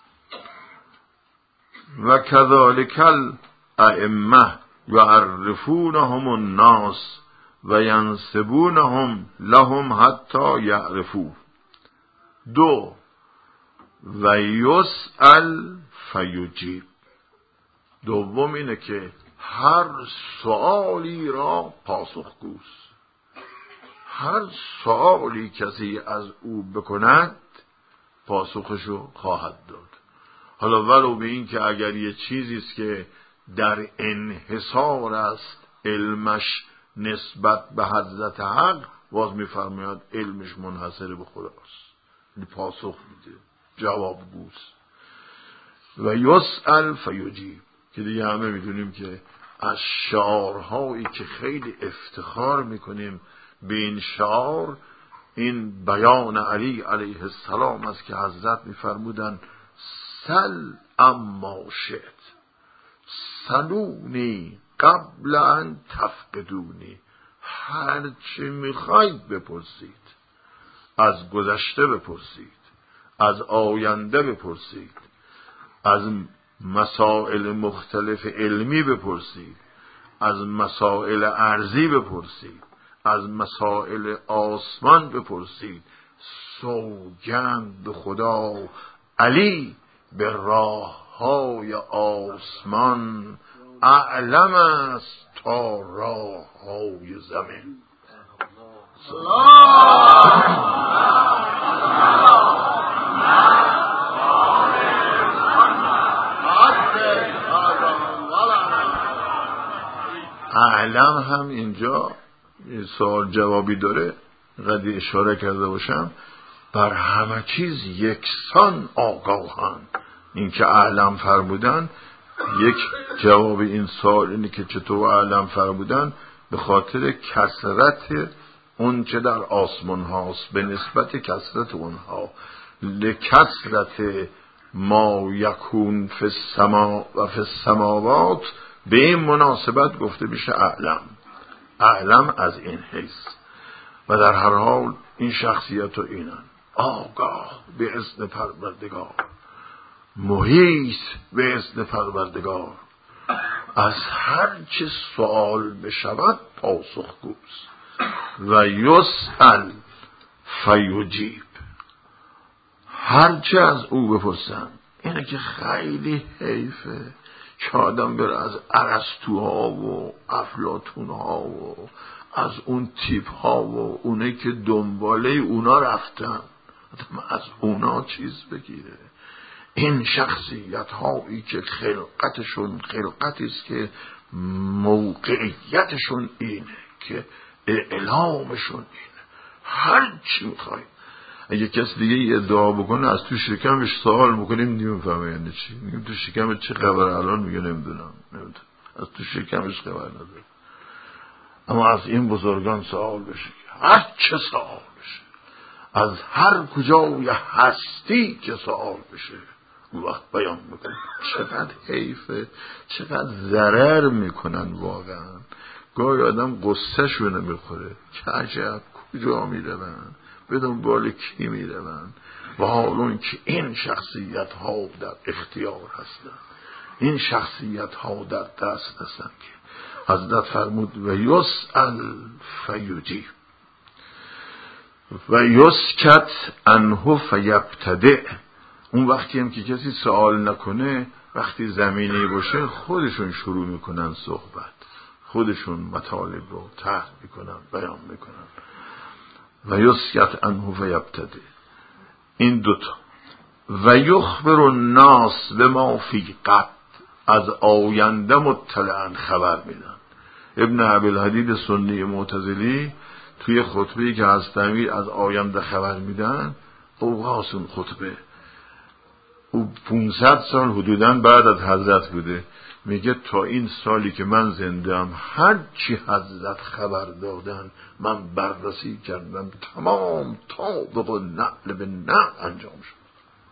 و کذالک الائمه یعرفونهم الناس و ینسبونهم لهم حتی یعرفوه. دو، و یسأل فیجیب، دوم اینه که هر سوالی را پاسخگوست، هر سوالی کسی از او بکند پاسخشو خواهد داد. حالا ولو به این که اگر یه چیزی است که در انحصار است علمش نسبت به حضرت حق، باز میفرماید علمش منحصر به خداست، پاسخ میده، جوابگوست. و یسأل فیجیب، که دیگه همه میدونیم که از شعارهایی که خیلی افتخار میکنیم به این شعار، این بیان علی علیه السلام است که حضرت میفرمودن سل اما شئت سلونی قبل ان تفقدونی، هر چی میخواید بپرسید، از گذشته بپرسید، از آینده بپرسید، از مسائل مختلف علمی بپرسید، از مسائل ارضی بپرسید، از مسائل آسمان بپرسید. سوگند به خدا علی به راه های آسمان اعلم است تا راه های زمین. اعلم هم اینجا سوال جوابی داره، قدی اشاره کرده باشم، بر همه چیز یکسان آگاهند. این که اعلم فرمودن، یک جواب این سوال اینه که چطور اعلم فرمودن، به خاطر کثرت اون چه در آسمان هاست به نسبت کثرت اونها، لکثرت ما یکون فی السما و فی السماوات، به این مناسبت گفته میشه اعلم. اعلم از این حیث. و در هر حال این شخصیت و اینن آگاه به اذن پروردگار، محیط به اذن پروردگار، از هر چه سوال بشود پاسخگوست. و یسأل فیجیب، هر چه از او بپرسن. اینه که خیلی حیفه که آدم بره از ارسطوها و افلاطونها و از اون تیپ ها و اونه که دنباله اونا رفتن، از اونا چیز بگیره. این شخصیت هایی که خلقتشون خلقتی است که موقعیتشون اینه، که اعلامشون اینه، هر چی میخواید. اگه کس دیگه یه ادعا بکنه از تو شکمش سوال میکنیم، نمیفهمه یعنی چی. میگیم تو شکمت چه خبر الان؟ میگه نمیدونم. از تو شکمش خبر نداره. اما از این بزرگان سوال بشه، هر چه سوال بشه، از هر کجای هستی که سوال بشه، اون وقت بیان میکنه. چقدر حیفه، چقدر ضرر میکنن واقعا. گاهی آدم قصه شونه میخوره که عجب کجا میرون، به دنبال کی میرون، و حالون که این شخصیت ها در اختیار هستن، این شخصیت ها در دست هستن که حضرت فرمود و یسأل فیجیب و یسکت عنه فیبتدع. اون وقتی هم که کسی سوال نکنه، وقتی زمینی باشه خودشون شروع میکنن صحبت، خودشون مطالب رو طرح میکنن، بیان میکنن. و یسکت عنه فیبتدع، این دوتا. و یخبر الناس بما فی غد، از آینده مطلعاً خبر میدن. ابن ابی‌الحدید سنی معتزلی توی خطبه‌ای که از امیر از آینده خبر میدن، اوقاس اون خطبه او 500 سال حدوداً بعد از حضرت بوده، میگه تا این سالی که من زنده‌ام هر چی حضرت خبر دادن من بررسی کردم، تمام طابق و نعل به نعل انجام شد.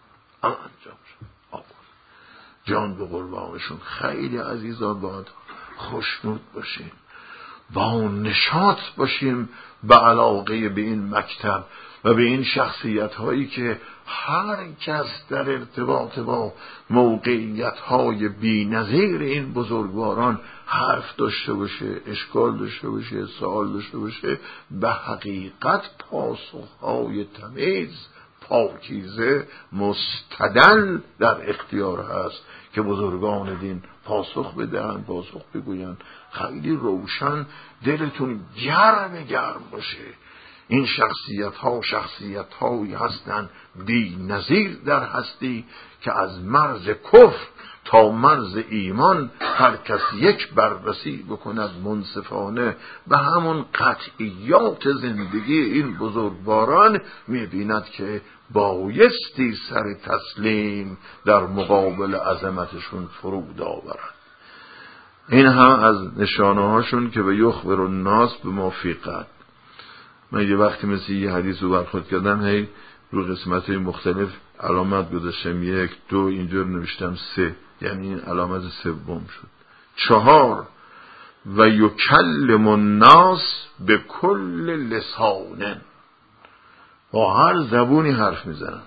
جان به قربانشون. خیلی عزیزان باید خوشنود باشیم، با نشاط باشیم به علاقه به این مکتب و به این شخصیت هایی که هر کس در ارتباط با موقعیت های بی نظیر این بزرگواران حرف داشته باشه، اشکال داشته باشه، سوال داشته باشه، به حقیقت پاسخ های تمیز، پاکیزه، مستدل در اختیار هست که بزرگان دین پاسخ بدهن، پاسخ بگوین. خیلی روشن دلتون گرم باشه. این شخصیت هایی هستند بی نظیر در هستی که از مرز کفر تا مرز ایمان هر کس یک بررسی بکند منصفانه به همون قطعیات زندگی این بزرگواران، می‌بیند که بایستی سر تسلیم در مقابل عظمتشون فرود آورد. این هم از نشانه هاشون که به یخبر الناس به ما فی غد. من یه وقتی مثل یه حدیث رو برخورد کردم، هی رو قسمت های مختلف علامت گذاشتم، 1 2 اینجور نوشتم 3، یعنی این علامت سوم شد. 4 و یکلم الناس به کل لسان، با هر زبونی حرف میزنن.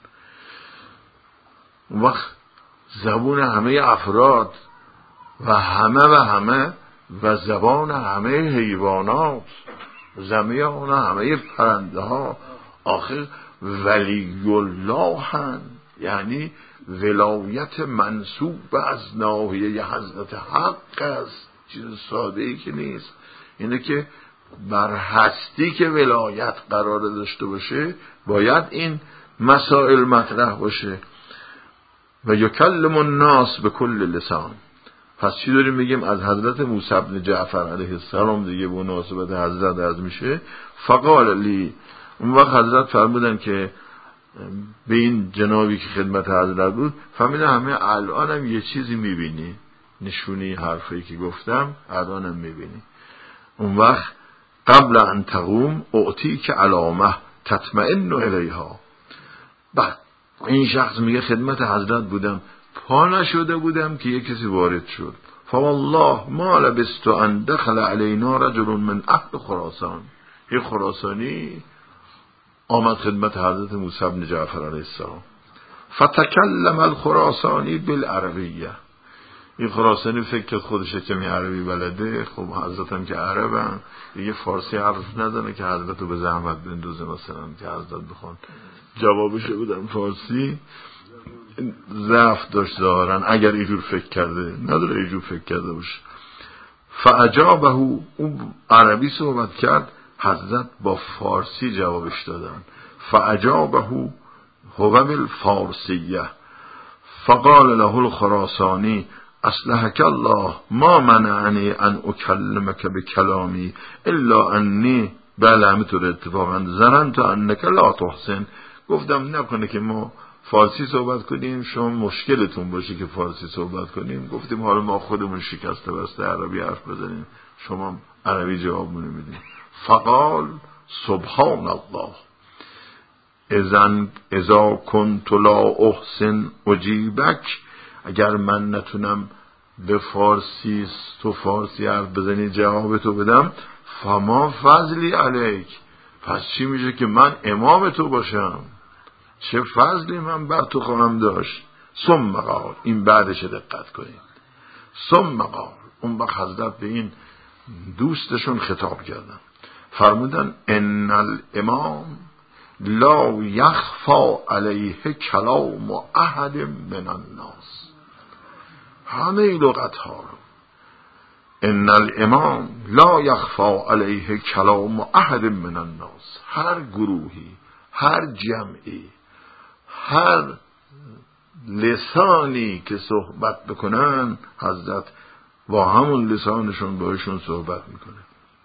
اون وقت زبون همه افراد و همه و زبان همه حیوانات، زمیان همه پرنده ها، آخر ولی الله هن، یعنی ولایت منسوب از ناحیه حضرت حق است. چیز ساده ای که نیست. اینه که بر هستی که ولایت قرار داشته باشه باید این مسائل مطرح باشه. و یکلم الناس به کل لسان. پس چی داریم میگیم؟ از حضرت موسی بن جعفر علیه السلام دیگه به مناسبت حضرت از میشه. فقال لی، اون وقت حضرت فرمودن که به این جنابی که خدمت حضرت بود، فهمیدن همه الانم یه چیزی میبینی، نشونی حرفی که گفتم الانم میبینی. اون وقت قبل ان تقوم اعطی که علامه تطمئن الیها. بعد این شخص میگه خدمت حضرت بودم، پا نشده بودم که یک کسی وارد شد. فوالله ما لبست ان دخل علینا رجل من اهل خراسان. یه خراسانی آمد خدمت حضرت موسی بن جعفر علیه السلام. فتکلم الخراسانی بالعربیه. این خراسانی فکر خودشه که می عربی بلده. خب حضرت هم که عربن دیگه فارسی حرف نداره که حضرت رو به زحمت بندوزه، مثلا که حضرت بخوان جوابشو بدن فارسی. ضعف داشت ظاهرا، اگر اینجور فکر کرده، نداره اینجور فکر کرده باشه. فاجابه، اون عربی صحبت کرد، حضرت با فارسی جوابش دادن. فاجابه هو بالفارسیه. فقال له الخراسانی اصلحك الله ما منعنی ان اکلمک بکلامی الا انی، بله همینطور اتفاقا، ظننت انک لا تحسن، گفتم نکنه که ما فارسی صحبت کنیم شما مشکلتون باشه که فارسی صحبت کنیم، گفتیم حالا ما خودمون شکسته بسته عربی حرف بزنیم، شما عربی جواب میدید. فقال سبحان الله اذا كنت لا احسن اجیبک، اگر من نتونم به فارسی تو فارسی حرف بزنی جواب تو بدم، فما فضلی علیک، پس چی میشه که من امام تو باشم؟ چه فضلی من بر تو خواهم داشت؟ ثم قال، این بعدش دقت کنید. ثم قال اون وقت حضرت به این دوستشون خطاب کردن، فرمودن ان الامام لا یخفا علیه کلام احد من الناس. همه لغت ها رو، ان الامام لا یخفا علیه کلام احد من الناس، هر گروهی، هر جمعی، هر لسانی که صحبت بکنن، حضرت با همون لسانشون باشون صحبت میکنه.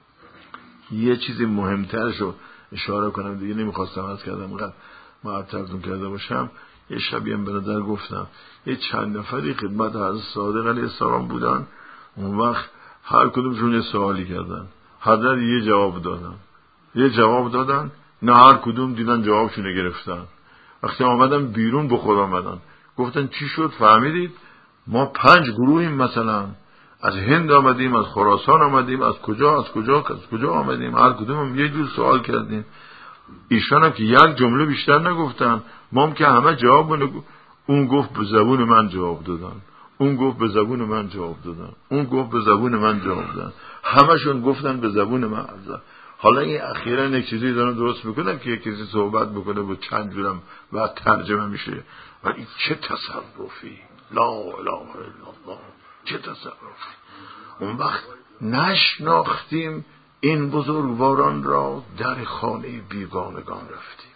یه چیزی مهمترشو اشاره کنم دیگه، نمیخواستم از کردم اینقدر معطلتون کرده باشم. یه شبیه هم به نظر گفتم، یه چند نفری خدمت حضرت صادق علیه السلام بودن، اون وقت هر کدومشون یه سوالی کردن، حضرت یه جواب دادن، نه هر کدوم دیدن جوابشون گرفتن. وقتی آمدن بیرون به خود آمدن، گفتن چی شد؟ فهمیدید ما 5 گروهیم، مثلا از هند آمدیم، از خراسان آمدیم، از کجا آمدیم، هر کدوم هم یه جور سوال کردیم. ایشان هم که یک جمله بیشتر نگفتن، ما هم که همه جواب اون گفت به زبون من جواب دادن، اون گفت به زبون من جواب دادن، اون گفت به زبون من جواب دادن، همشون گفتن به زبون من. حالا این اخیراً یک چیزی دارن درست میکنن که یک کسی صحبت بکنه با چند جورم بعد ترجمه میشه، ولی چه تصرفی، لا اله الا الله، چه تصرفی. اون وقت نشناختیم این بزرگواران را، در خانه بیگانگان رفتیم.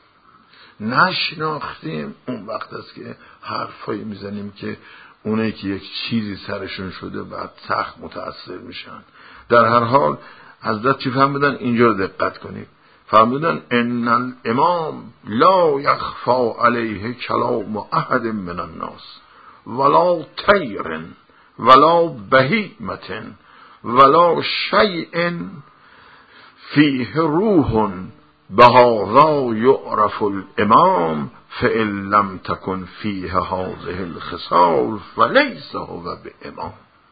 نشناختیم، اون وقت است که حرفایی میزنیم که اونایی که یک چیزی سرشون شده بعد سخت متأثر میشن. در هر حال حضرت چی فرمودن؟ اینجا رو دقت کنید. فرمودن ان الامام لا یخفا علیه کلام احد من الناس ولا طیر ولا بهیمة ولا شیء فیه روح بهذا یعرف الامام فإن لم تکن فیه هذه الخصال فلیس هو بامام.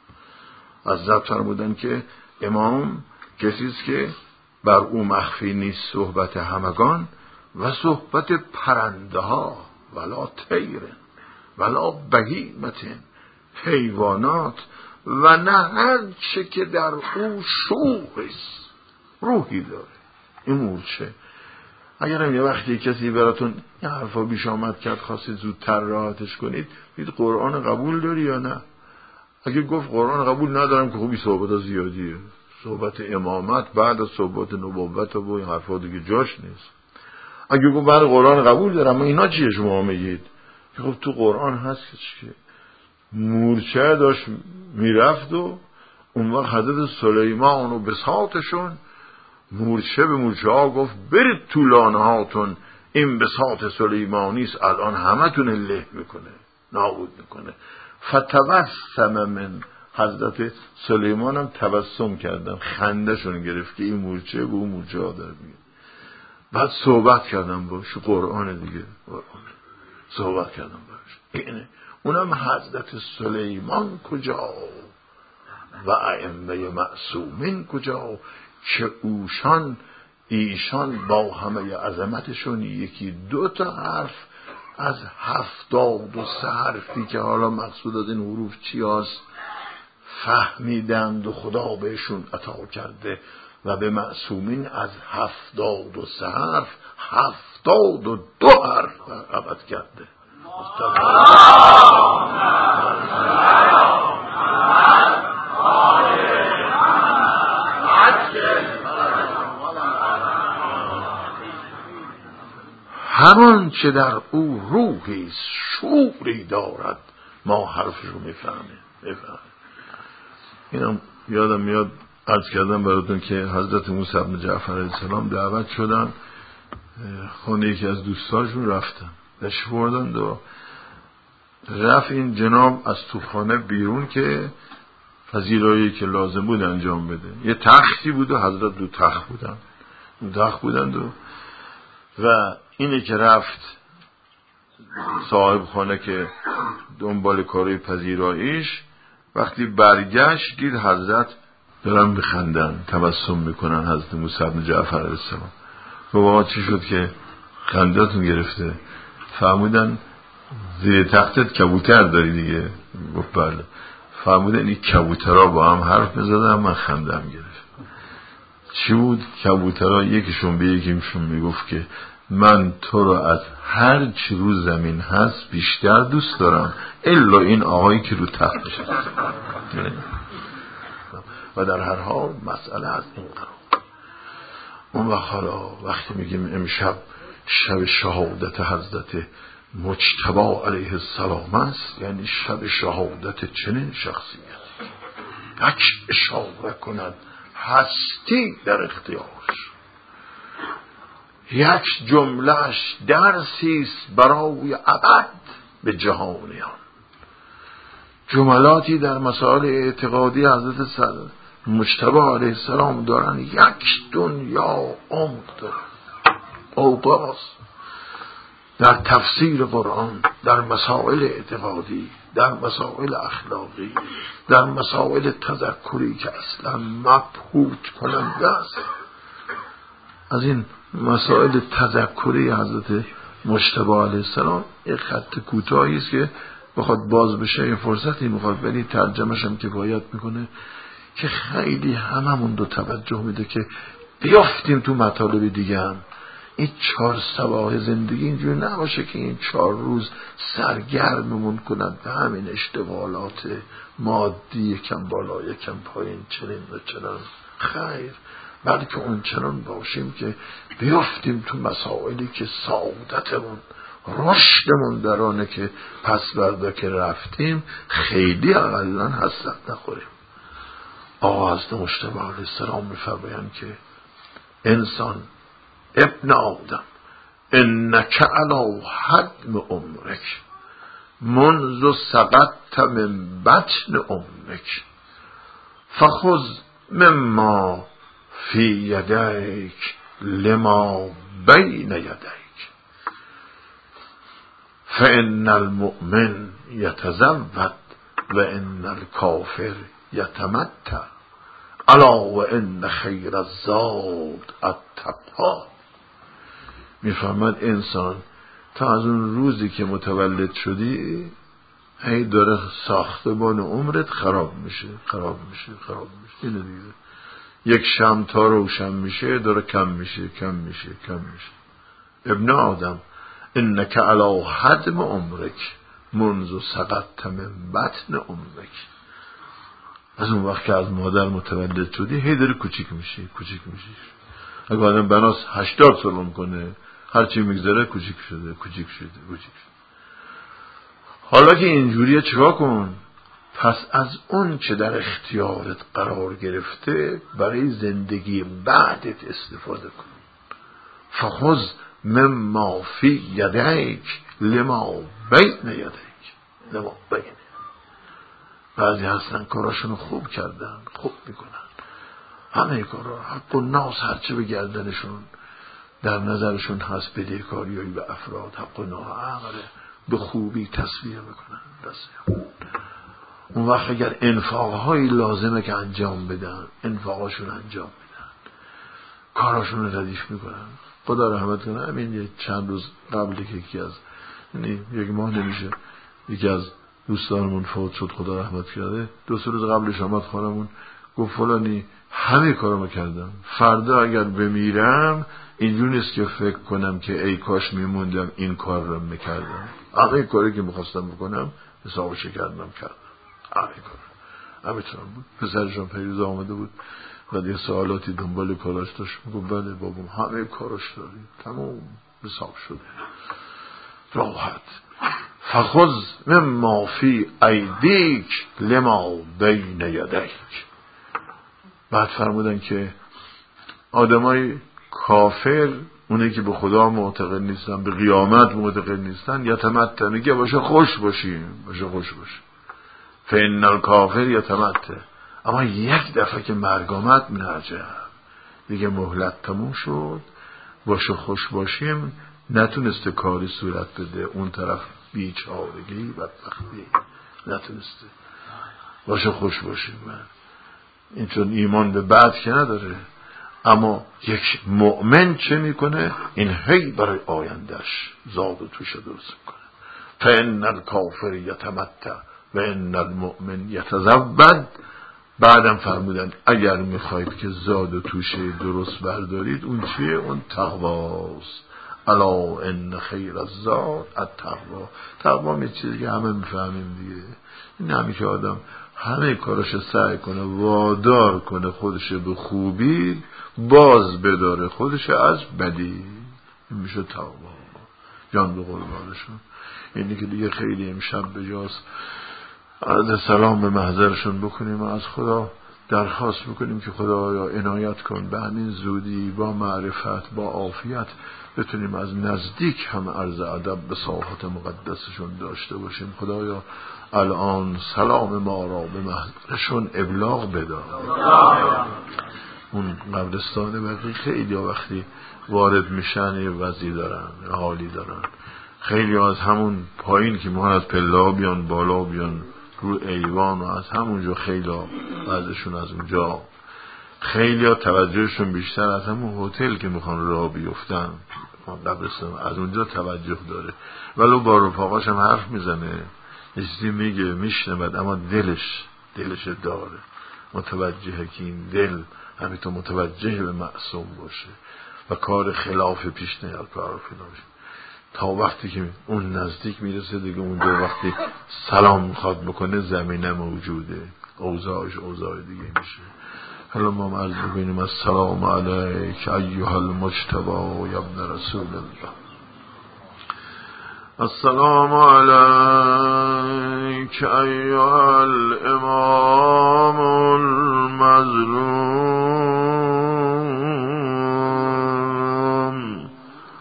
حضرت فرمودن که امام کسی است که بر او مخفی نیست صحبت همگان و صحبت پرنده ها، ولا طیر ولا بهیمة، حیوانات، و نه هر چه که در او شوق است، روحی داره. این مورچه اگر هم یه وقتی کسی براتون یه حرفا بیش آمد کرد، خواستید زودتر راحتش کنید، بید قرآن قبول داری یا نه؟ اگه گفت قرآن قبول ندارم که خوبی صحبت زیادیه، صحبت امامت بعد از صحبت نبوت و این حرفا دیگه جاش نیست. اگه گفت بعد قرآن قبول دارم، اینا چیه شما میگید؟ خب تو قرآن هست که مورچه داشت میرفت و اون وقت حضرت سلیمان و بساطشون، مورچه به مورچه ها گفت برید تو لانه هاتون، این بساط سلیمانیست، الان همه تون له میکنه، نابود میکنه. فتبسم من، حضرت سلیمان هم تبسم کردن، خندهشون گرفت که این مورچه به اون مورچه ها داره میگه. بعد صحبت کردم باش، قرآن دیگه، قرآن صحبت کردم باش. اینه اونم حضرت سلیمان کجا و ائمه معصومین کجا که ایشان با همه عظمتشون یکی 2 تا حرف از 73 حرفی که حالا مقصود از این حروف چی هست فهمیدند و خدا بهشون عطا کرده، و به معصومین از 73 حرف 72 حرف عوض کرده. همان چه در او روحی شوری دارد، ما حرفشو میفهمه. اینم یادم میاد عرض کردم براتون که حضرت موسی بن جعفر علیه السلام دعوت شدن خونه یکی از دوستاشون، رفتن نشوردن و رفت این جناب از توپخانه بیرون که فضیلایی که لازم بود انجام بده. یه تختی بود و حضرت دو تخت بودند و اینه که رفت صاحب خانه که دنبال کارهای پذیراییش، وقتی برگشت دید حضرت دارن میخندن، تبسم میکنن. حضرت موسی بن جعفر علیه السلام بابا چی شد که خندتون گرفته؟ فهمیدن زیر تختت کبوتر داری دیگه. گفت بله. فرمودن این کبوترها با هم حرف می‌زدن، من خندم گرفت. چی بود؟ کبوترها یکیشون به یکیشون میگفت که من تو رو از هر چی رو زمین هست بیشتر دوست دارم الا این آقایی که رو تخت نشسته. و در هر حال مسئله از این قرار. اون وقت حالا وقتی میگیم امشب شب شهادت حضرت مجتبی علیه السلام است، یعنی شب شهادت چنین شخصیت یک اشاره کند هستی در اختیارش، یک جملهش درسیست برای ابد به جهانیان. جملاتی در مسائل اعتقادی حضرت مجتبی علیه السلام دارن یک دنیا عمق دارن. اوقاز در تفسیر قرآن، در مسائل اعتقادی، در مسائل اخلاقی، در مسائل تذکری که اصلا مبهوت کننده است. از این مسائل تذکری حضرت مجتبی علیه السلام یک خط کوتاهی است که بخواد باز بشه این فرصتی میخواد، ولی ترجمه‌ش هم کفایت میکنه که خیلی هممون رو توجه میده که بیافتیم تو مطالب دیگه هم. این 4 صباح زندگی اینجوری نباشه که این 4 روز سرگرممون کنند به همین اشتغالات مادی، یکم بالا یکم پایین، چنین و چنان. خیر، بلکه اون چنان باشیم که بیافتیم تو مسائلی که سعادتمون، رشدمون در آنه که پس بردا که رفتیم خیلی اقلن حسرت نخوریم. آقا حضرت مجتبی علیه السلام می‌فرمایند که انسان، ابن آدم، انک علی حدم عمرک منذ سقطت من بطن امک فخذ مما فی یدیک لما بین یدیک فان المؤمن یتزود و ان الکافر یتمتع الا و ان خیر الزاد التقوا. میفهمد انسان تا از اون روزی که متولد شدی هی داره ساختمان عمرت خراب میشه. اینه دیگه. یک شمع تا روشن میشه داره کم میشه. ابن آدم انک علی حدم عمرک منذ سقطت من بطن امک. از اون وقت که از مادر متولد شدی هی داره کوچیک میشه. اگه آدم بناس 80 سال عمر کنه هرچی میگذره کوچیک شده. حالا که اینجوریه چرا کن؟ پس از اون چه در اختیارت قرار گرفته برای زندگی بعدت استفاده کن. فخذ مما فی یدیک لما بین یدیک. بعضی هستن کاراشونو خوب کردن، خوب میکنن، همه کارا حق و ناس هرچه به گردنشون در نظرشون هست بدهکاریایی به افراد، حق و ناعمره به خوبی تصویر میکنن دستیان. اون وقت اگر انفاقهایی لازمه که انجام بدن انفاقاشون انجام بدن، کاراشون رو ردیف میکنن. خدا رحمت کنه. همین چند روز قبل که یکی از یک ماه نمیشه یکی از دوستانمون فوت شد، خدا رحمت کرده. 2 روز قبلش آمد خانمون گفت فلانی همه کارمو کردم، فردا اگر بمیرم اینجور نیست که فکر کنم که ای کاش میموندم این کار رو میکردم. همه کاری که میخواستم بکنم حسابش کردم. همه کار همینطور بود. پسرشون پیروز آمده بود و یه سوالاتی دنبال کاراش داشت. میگم بله بابام همه کاراش داریم، تمام حساب شده، راحت. فخذ مما فی ایدیک لما بین یدیک. بعد فرمودن که آدمای کافر، اونایی که به خدا معتقد نیستن، به قیامت معتقد نیستن، یتمتع، میگه باشه خوش باشیم. فإن الکافر یتمتع. اما یک دفعه که مرگ آمد نرجع دیگه، مهلت تموم شد، باشه خوش باشیم نتونسته کاری صورت بده. اون طرف بیچارگی بدبختی نتونسته. باشه خوش باشیم این چون ایمان به بعد که نداره. اما یک مؤمن چه میکنه؟ این هی برای آیندهش زاد و توش درست میکنه. فإن الکافر یتمتع و ان المؤمن یتزود. بعدم فرمودن اگر میخواید که زاد و توشه درست بردارید، اون چیه؟ اون تقواست. الا ان خیر الزاد التقوا. تقوا یه چیزی که همه میفهمیم دیگه. این همین که آدم همه کارش سعی کنه وادار کنه خودش به خوبی، باز بداره خودش از بدی. این میشه تقوا. جان به قربانشون. اینی که دیگه خیلی امشب به جاست عرض سلام به محضرشون بکنیم و از خدا درخواست بکنیم که خدایا عنایت کن به همین زودی با معرفت با عافیت بتونیم از نزدیک هم عرض ادب به ساحت مقدسشون داشته باشیم. خدایا الان سلام ما را به محضرشون ابلاغ بدار. اون قبرستان بقیه خیلی وقتی وارد میشن یه وضعی دارن، حالی دارن. خیلی از همون پایین که ما از پله بیان بالا بیان رو ایوان و از همونجا خیلی وضعشون از اونجا، خیلی ها توجهشون بیشتر از همون هتل که میخوان راه بیفتن قبرستان از اونجا توجه داره. ولو با رفاقاش هم حرف میزنه، یه چیزی میگه میشنود، اما دلش داره، متوجهه که این دل همینطور متوجه به معصوم باشه و کار خلاف پیش نیاد، کار فلانش. تا وقتی که اون نزدیک میرسه دیگه اونجا وقتی سلام میخواد بکنه زمینه موجوده، اوضاعش اوضاع دیگه میشه. حالا ما عرض بکنیم السلام علیک ایها المجتبی یا ابن رسول الله. السلام علیک ایها الامام المظلوم.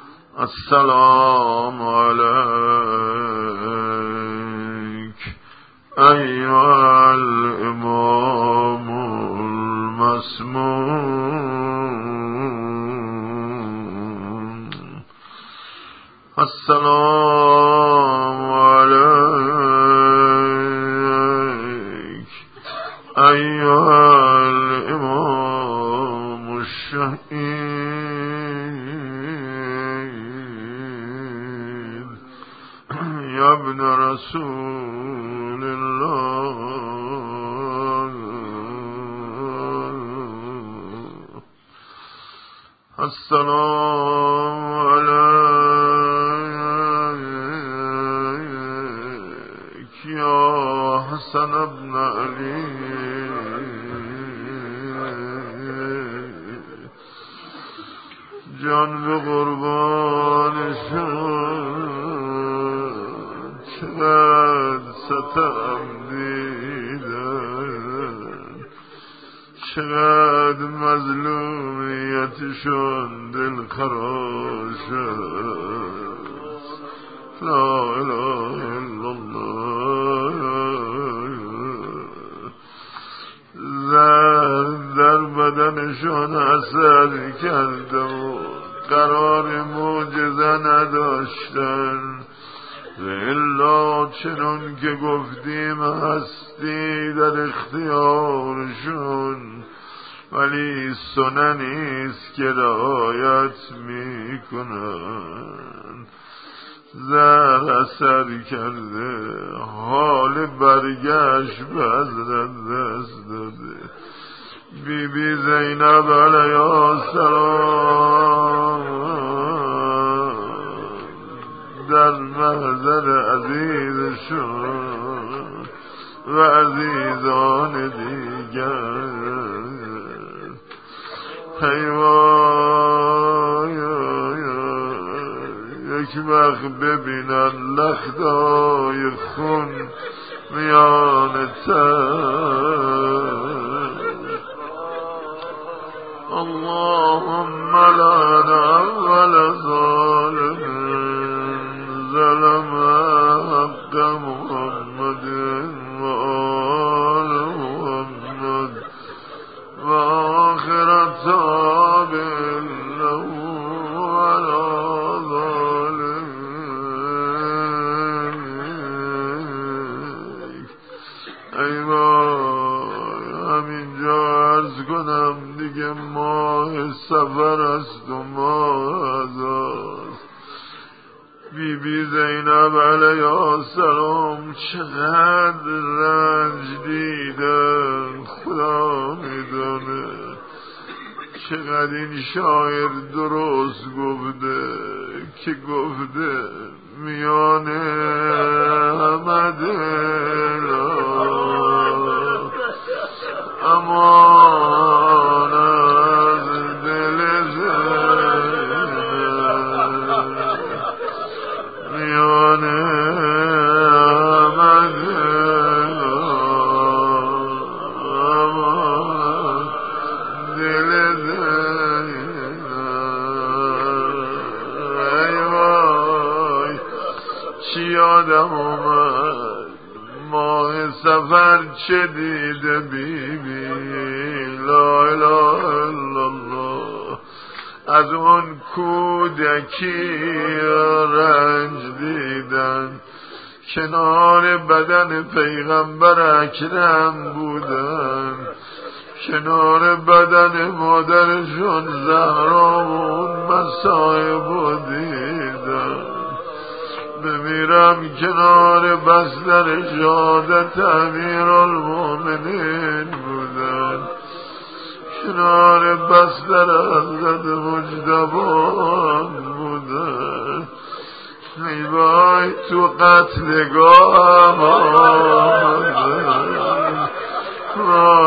السلام علیک ایها الامام المسموم. السلام علیک ایها الامام الشهید یا ابن رسول الله. السلام علیک یا حسن ابن علی. جان به قربان شد چقدر ستم دیدن، چقدر مظلومیتشون دل خراش است. لا اله الا الله. زهر در بدنشون اثر کرده و قرار معجزه نداشتن، الا چنون که گفتیم هستی در اختیارشون، ولی سننیست که رعایت میکنن. زهر اثر کرده، حال برگشت به حضرت دست داده. بی بی زینب علیه السلام در محضر عزیزشون و عزیزان دیگر. حیوان یک وقت ببینن لختای خون میان تن. اللهم لعن اول ظالم ظلم حق محمد و آل محمد و آخر تابع له ولا ظالم. ای وای، همینجا عرض کنم دیگه ماه سفر است و ماه عذاب. بی بی زینب علیه السلام چقدر رنج دیدن خدا میدونه. چقدر این شاعر درست گفته که گفته میان آمده امان از دل زنده میان آمده امان دل زنده. ای وای چی یادم اومد ماه سفر چه دیده بی بی لا اله الا الله. از اون کودکی رنج دیدن کنار بدن پیغمبر اکرم بودن، کنار بدن مادرشون زهرا و اون مصائب دیدن. بمیرم کنار بستر شهادت امیرالمومنین بودن، کنار بستر حضرت مجتبی بودن. ای وای تو قتلگاه آمدن